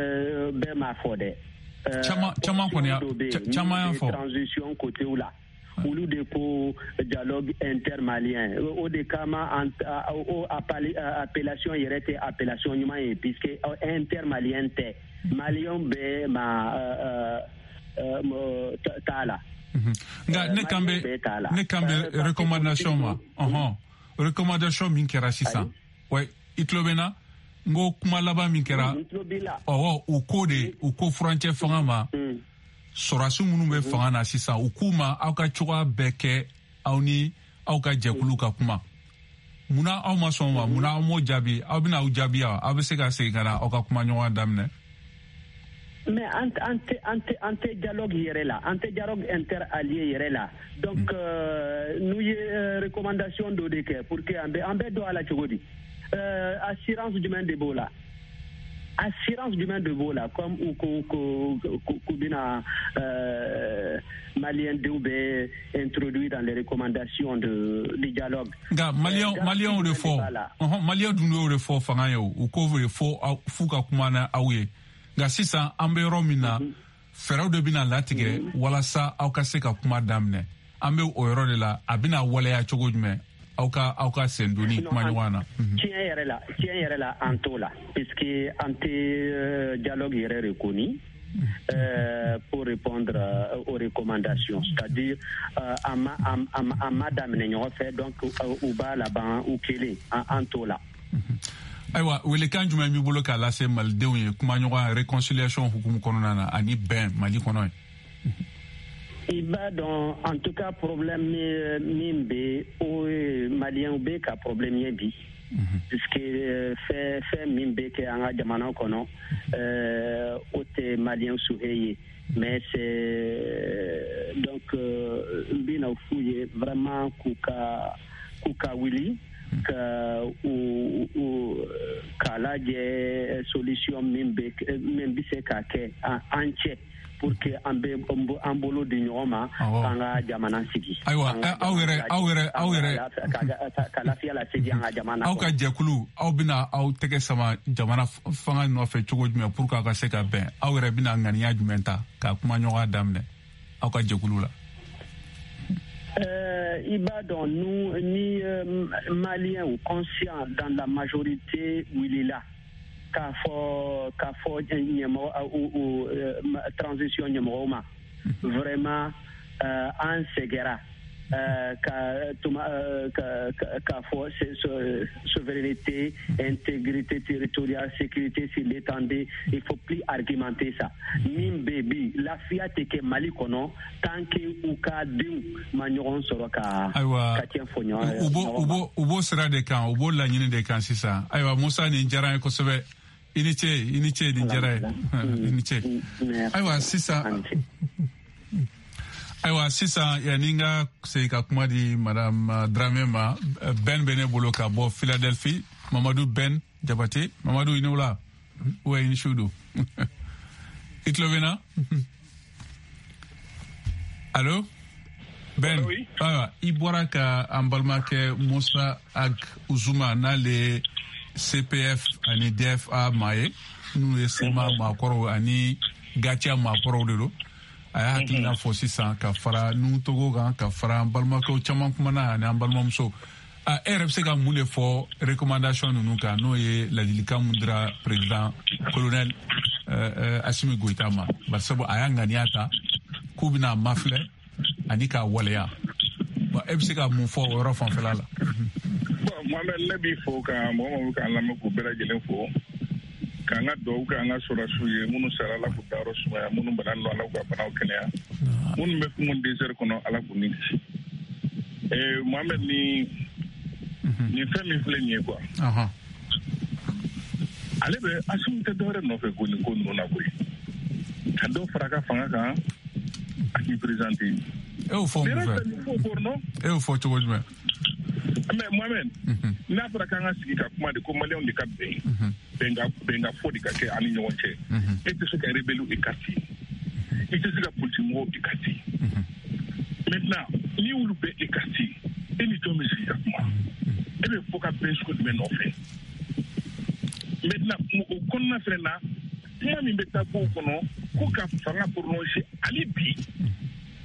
bɛɛ m'a fɔ dɛ. caman kɔni caman y'a fɔ. transition côté la ulu de ko dialogue intermalien o de kama o appellation yerete appellation nyuma e puisque intermalien te malien be ma tala nga ne kambe recommandation ma recommandation min kɛra sisan ouais itlobena ngo kuma laban min kɛra u ko furancɛ fanga ma sɔrɔdasi minnu bɛ fanga na sisan u k'u ma aw ka cogoya bɛɛ kɛ aw ni aw ka jɛkulu ka kuma munna aw ma sɔn ma munna aw m'o jaabi aw bɛna aw jaabi aw bɛ se ka segin ka na aw ka kuma ɲɔgɔn daminɛ. Mais ante dialogue yɛrɛ la ante dialogue interallié yɛrɛ la donc n'u ye recommandation dɔ de kɛ pour que an bɛ dɔn a la cogo di assurance jumɛn de b'o la assurance jumɛn de b'o la comme k'u bɛna maliyɛn denw bɛ introduire dans les recommandations du dialogue. nka maliyɛnw de fɔ maliyɛn dun y'o de fɔ fanga ye o ko de fɔ f'u ka kuma na aw ye. Nka sisan an bɛ yɔrɔ min na fɛɛrɛw de bɛna latigɛ walasa aw ka se ka kuma daminɛ an bɛ o yɔrɔ de la a bɛna waleya cogo jumɛn aw ka sen donni kuma ɲɔgɔn na. tiɲɛ yɛrɛ la an t'o la puisque an tɛ dialogue yɛrɛ reconnu pour répondre aux recommandations, c'est-à-dire an ma daminɛ ɲɔgɔn fɛ donc u b'a laban u kelen an t'o la. Ayiwa welekan jumɛn b'i bolo k'a lase malidenw ye kuma ɲɔgɔn réconciliation hukumu kɔnɔna na ani bɛn Mali kɔnɔ ye. I b'a dɔn en tout cas problème min bɛ o maliyɛnw bɛ ka problème ye bi puisque fɛn min bɛ kɛ an ka jamana kɔnɔ o tɛ maliyɛn suhe ye mais c'est donc n bɛna f'u ye vraiment k'u ka wuli k'a lajɛ solution min bɛ se ka kɛ an cɛ pour que an bolo di ɲɔgɔn ma an ka jamana sigi. Ayiwa aw yɛrɛ ka lafiya lasegin an ka jamana. Aw ka jɛkulu aw bɛna aw tɛgɛ sama jamana fanga nɔfɛ cogo jumɛn pour que aw ka se ka bɛn aw yɛrɛ bɛna ŋaniya jumɛn ta ka kuma ɲɔgɔn daminɛ aw ka jɛkulu la. I b'a dɔn ni Maliens conscients dans la majorité wulila k'a fɔ transition ɲɛmɔgɔw ma vraiment an sɛgɛra k'a fɔ souveraineté, intégrité territoriale, sécurité sur l'étendue, il faut plus argumenter ça. Min baby, lafiya tɛ kɛ Mali kɔnɔ tant que u ka denw ma ɲɔgɔn sɔrɔ ka tiɲɛ fɔ ɲɔgɔn. U b'o sira de kan, u b'o laɲini de kan sisan. Ayiwa Musa nin diyara n ye kosɛbɛ. I ni ce nin diyara ye. I ni ce. Ayiwa sisan yani n ka segin ka kuma di madame Dramé ma Ben bɛ ne bolo ka bɔ Philadelphie Mamadou Ben Jabate Mamadou i ni wula ou i ni su don i tulo bɛ na allo Ben ayiwa i bɔra ka an balimakɛ Musa Ag Uzuma n'ale CPF ani DFA maa ye n'u ye SEMA maakɔrɔw ani Gatia maakɔrɔw de don a y'a hakilina fɔ sisan ka fara Nutogo kan ka fara an balimakɛw caman kumana ani an balimamuso e yɛrɛ bɛ se ka mun de fɔ recommandation ninnu kan n'o ye ladilikan mun dira président colonel Assimi Goïta ma bari sabu a y'a ŋaniya ta k'u bɛna mafilɛ ani k'a waleya e bɛ se ka mun fɔ o yɔrɔ fanfɛla la. Bon Mohamed ne b'i fo ka mɔgɔ minnu k'an lamɛn k'u bɛɛ lajɛlen fo. K'an ka dugawu kɛ an ka sɔrɔdasiw ye minnu sara Ala k'u dayɔrɔ sumaya minnu bana don Ala k'u ka banaw kɛnɛya minnu bɛ kungo désert kɔnɔ Ala k'u ni kisi Mohamed ni fɛn min filɛ nin ye quoi ale bɛ Assimi tɛ dɔwɛrɛ nɔfɛ ko nin ko ninnu na koyi ka dɔ fara a ka fanga kan a k'i présenter e y'o fɔ mun fɛ e y'o fɔ cogo jumɛn mais Mohamed n'a fɔra k'an ka sigi ka kuma de ko maliyɛnw de ka bɛn ka fɔ de ka kɛ ani ɲɔgɔn cɛ e tɛ se ka rebelle écarter i tɛ se ka politique mɔgɔw écarter maintenant ni olu bɛ écarter e ni jɔn bɛ sigi ka kuma e bɛ fɔ ka bɛn sugu jumɛn nɔfɛ maintenant o kɔnɔna fɛnɛ na kuma min bɛ taa bɔ o kɔnɔ ko ka fanga prolonger hali bi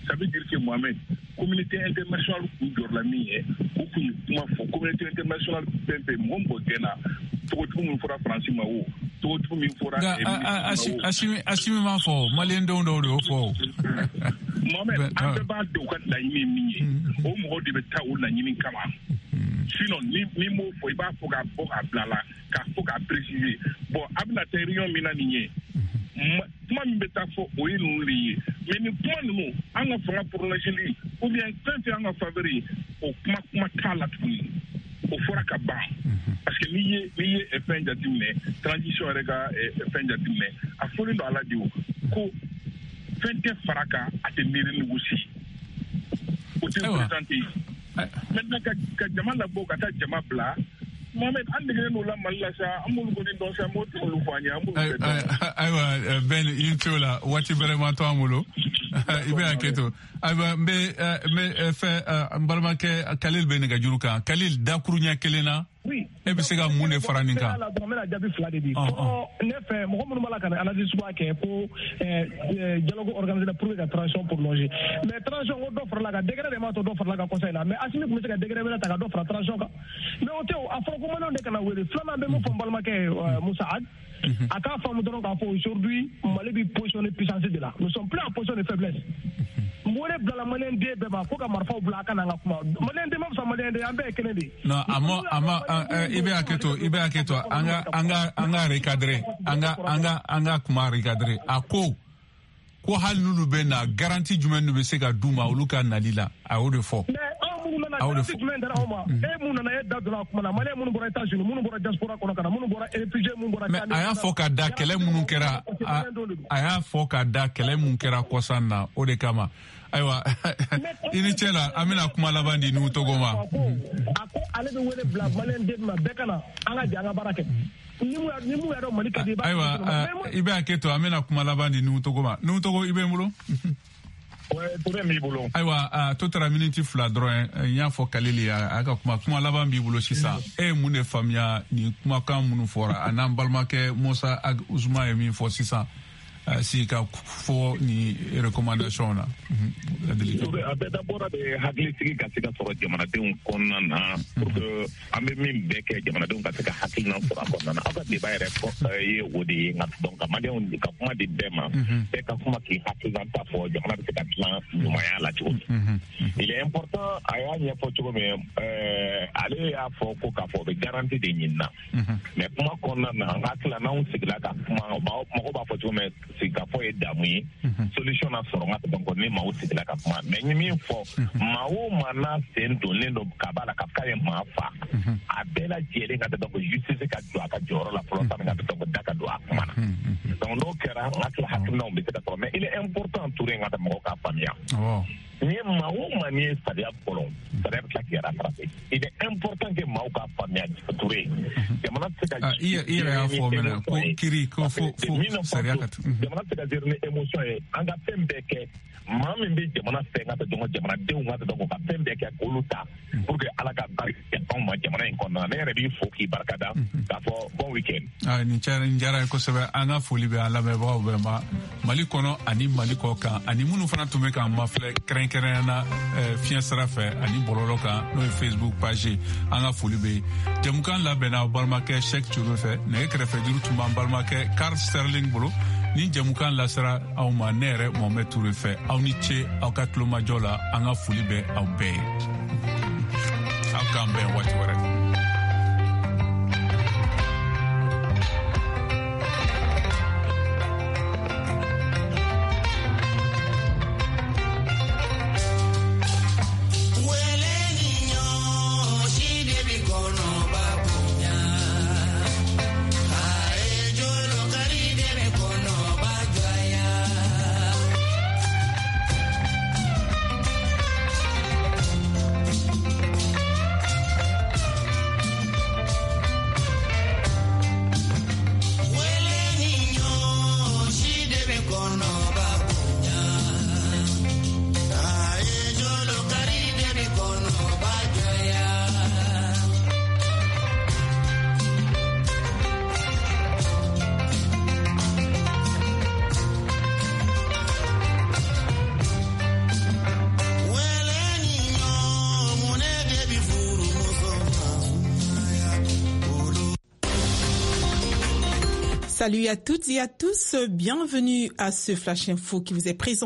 ça veut dire que Mohamed communauté internationale ku jorla mi e ku kuma fo communauté internationale pempe mombo gena to tu mun fora France ma wo to tu min fora asimi ma fo malien do fo Mohamed ande ba do kan da yimi mi o mo de beta o na yimi kama sinon ni mo fo iba fo ga blala ka fo ga préciser bon abna terion mina niye kuma min bɛ taa fɔ o ye ninnu de ye mais ni kuma ninnu an ka fanga prolongeli ou bien fɛn fɛn an ka favori o kuma t'a la tuguni o fɔra ka ban parce que n'i ye fɛn jateminɛ transition yɛrɛ ka fɛn jateminɛ a fɔlen don ala de o ko fɛn tɛ fara kan a tɛ miiri nugu si o tɛ présenté maintenant ka jama labɔ ka taa jama bila Mohamed an degene no la malla sa amul ko din don sa mo tulu fanya amul aywa ben intola wati vraiment to amulo ibe aketo aywa me fe mbarma ke Khalil ben ga juruka Khalil da kurunya kelena oui e be se ga mune faraninka la domena jabi flade di ko ne fe mo mo mala kana analyse suba ke ko dialogue organisé pour la transition pour loger mais transition o do fara la ga degré de ma to do fara la ga conseil la mais asimi ko se ga degré la ta ga do fara transition ka mais o te afro ko mo de kana wele flama be mo fo mbalma ke Moussaad aka famu don ka fo aujourd'hui Mali bi positionné puissance de là nous sommes plus en position de faiblesse mole bla la Malien de be ba ko ka marfa bla kana nga kuma Malien de ma sa Malien de ambe kenedi non ama ibe aketo anga recadrer anga kuma recadrer ako ko hal nulu be na garantie jumen nu be se ga duma uluka nalila a o de fo aya fo ka da kɛlɛ mun kɛra kɔsan na o de kama ayiwa i ni cɛ la an bɛna kuma laban di nuhu togo ma ale bɛ wele bila maliyɛn den ma bɛɛ ka na an ka jɛ an ka baara kɛ ayiwa i bɛ hakɛ to an bɛna kuma laban di nuhu togo ma nuhu togo i bɛ n bolo ayiwa to tara miniti 2 dɔrɔn n y'a fɔ Kalili a ka kuma laban b'i bolo sisan e ye mun de faamuya ni kumakan minnu fɔra a n'an balimakɛ Musa Ag Usman ye min fɔ sisan si ka fɔ ni recommandation na a bɛɛ dabɔra de hakilisigi ka se ka sɔrɔ jamanadenw kɔnɔna na pour que an bɛ min bɛɛ kɛ jamanadenw ka se ka hakilina sɔrɔ a kɔnɔna na aw ka débat yɛrɛ ye o de ye nka donc ka maliyɛnw ka kuma di bɛɛ ma bɛɛ ka kuma k'i hakilina ta fɔ jamana bɛ se ka dilan ɲumanya la cogo min il est important a y'a ɲɛfɔ cogo min ale y'a fɔ ko k'a fɔ o bɛ garantie de ɲinina mais kuma kɔnɔna na an hakilila n'anw sigila ka kuma mɔgɔw b'a fɔ cogo min ka fɔ ye damu ye solution na sɔrɔ nka donc ni maaw sigila ka kuma mais n ye min fɔ maa o maa n'a sen donnen don ka b'a la ka fɔ k'a ye maa fa a bɛɛ lajɛlen ka donc justice ka don a ka jɔyɔrɔ la fɔlɔ sanni ka donc da ka don a kuma na donc n'o kɛra n hakili hakilinaw bɛ se ka sɔrɔ mais il est important Touré n ka mɔgɔw k'a faamuya ni ye maa o maa ni ye sariya fɔlɔ sariya bɛ tila k'i yɛrɛ rattraper il est important que maaw k'a faamuya Touré jamana tɛ se ka i yɛrɛ y'a fɔ mɛnɛ ko kiri ko fo sariya ka jamana tɛ ka gérer ni émotion ye an ka fɛn bɛɛ kɛ maa min bɛ jamana fɛ n ka dɔn jamanadenw ka dɔn ka fɛn bɛɛ kɛ k'olu ta pour que ala ka barika kɛ anw ma jamana in kɔnɔna na ne yɛrɛ b'i fo k'i barikada k'a fɔ bon week-end nin diyara ye kosɛbɛ an ka foli bɛ an lamɛnbagaw bɛɛ ma Mali kɔnɔ ani Mali kɔ kan ani minnu fana tun bɛ k'an mafilɛ kɛrɛnkɛrɛnya na fiɲɛ sira fɛ ani bɔlɔlɔ kan n'o ye Facebook page an ka foli bɛ yen jamukan labɛnna aw balimakɛ Cheikh Thiodo fɛ nɛgɛ kɛrɛfɛ juru tun b'an balimakɛ Carl Sterling bolo ni jamukan lasera aw ma ne yɛrɛ Mohamed Touré fɛ aw ni ce aw ka tulomajɔ la an ka foli bɛ aw bɛɛ ye aw k'an bɛn waati wɛrɛ. Salut à toutes et à tous, bienvenue à ce Flash Info qui vous est présenté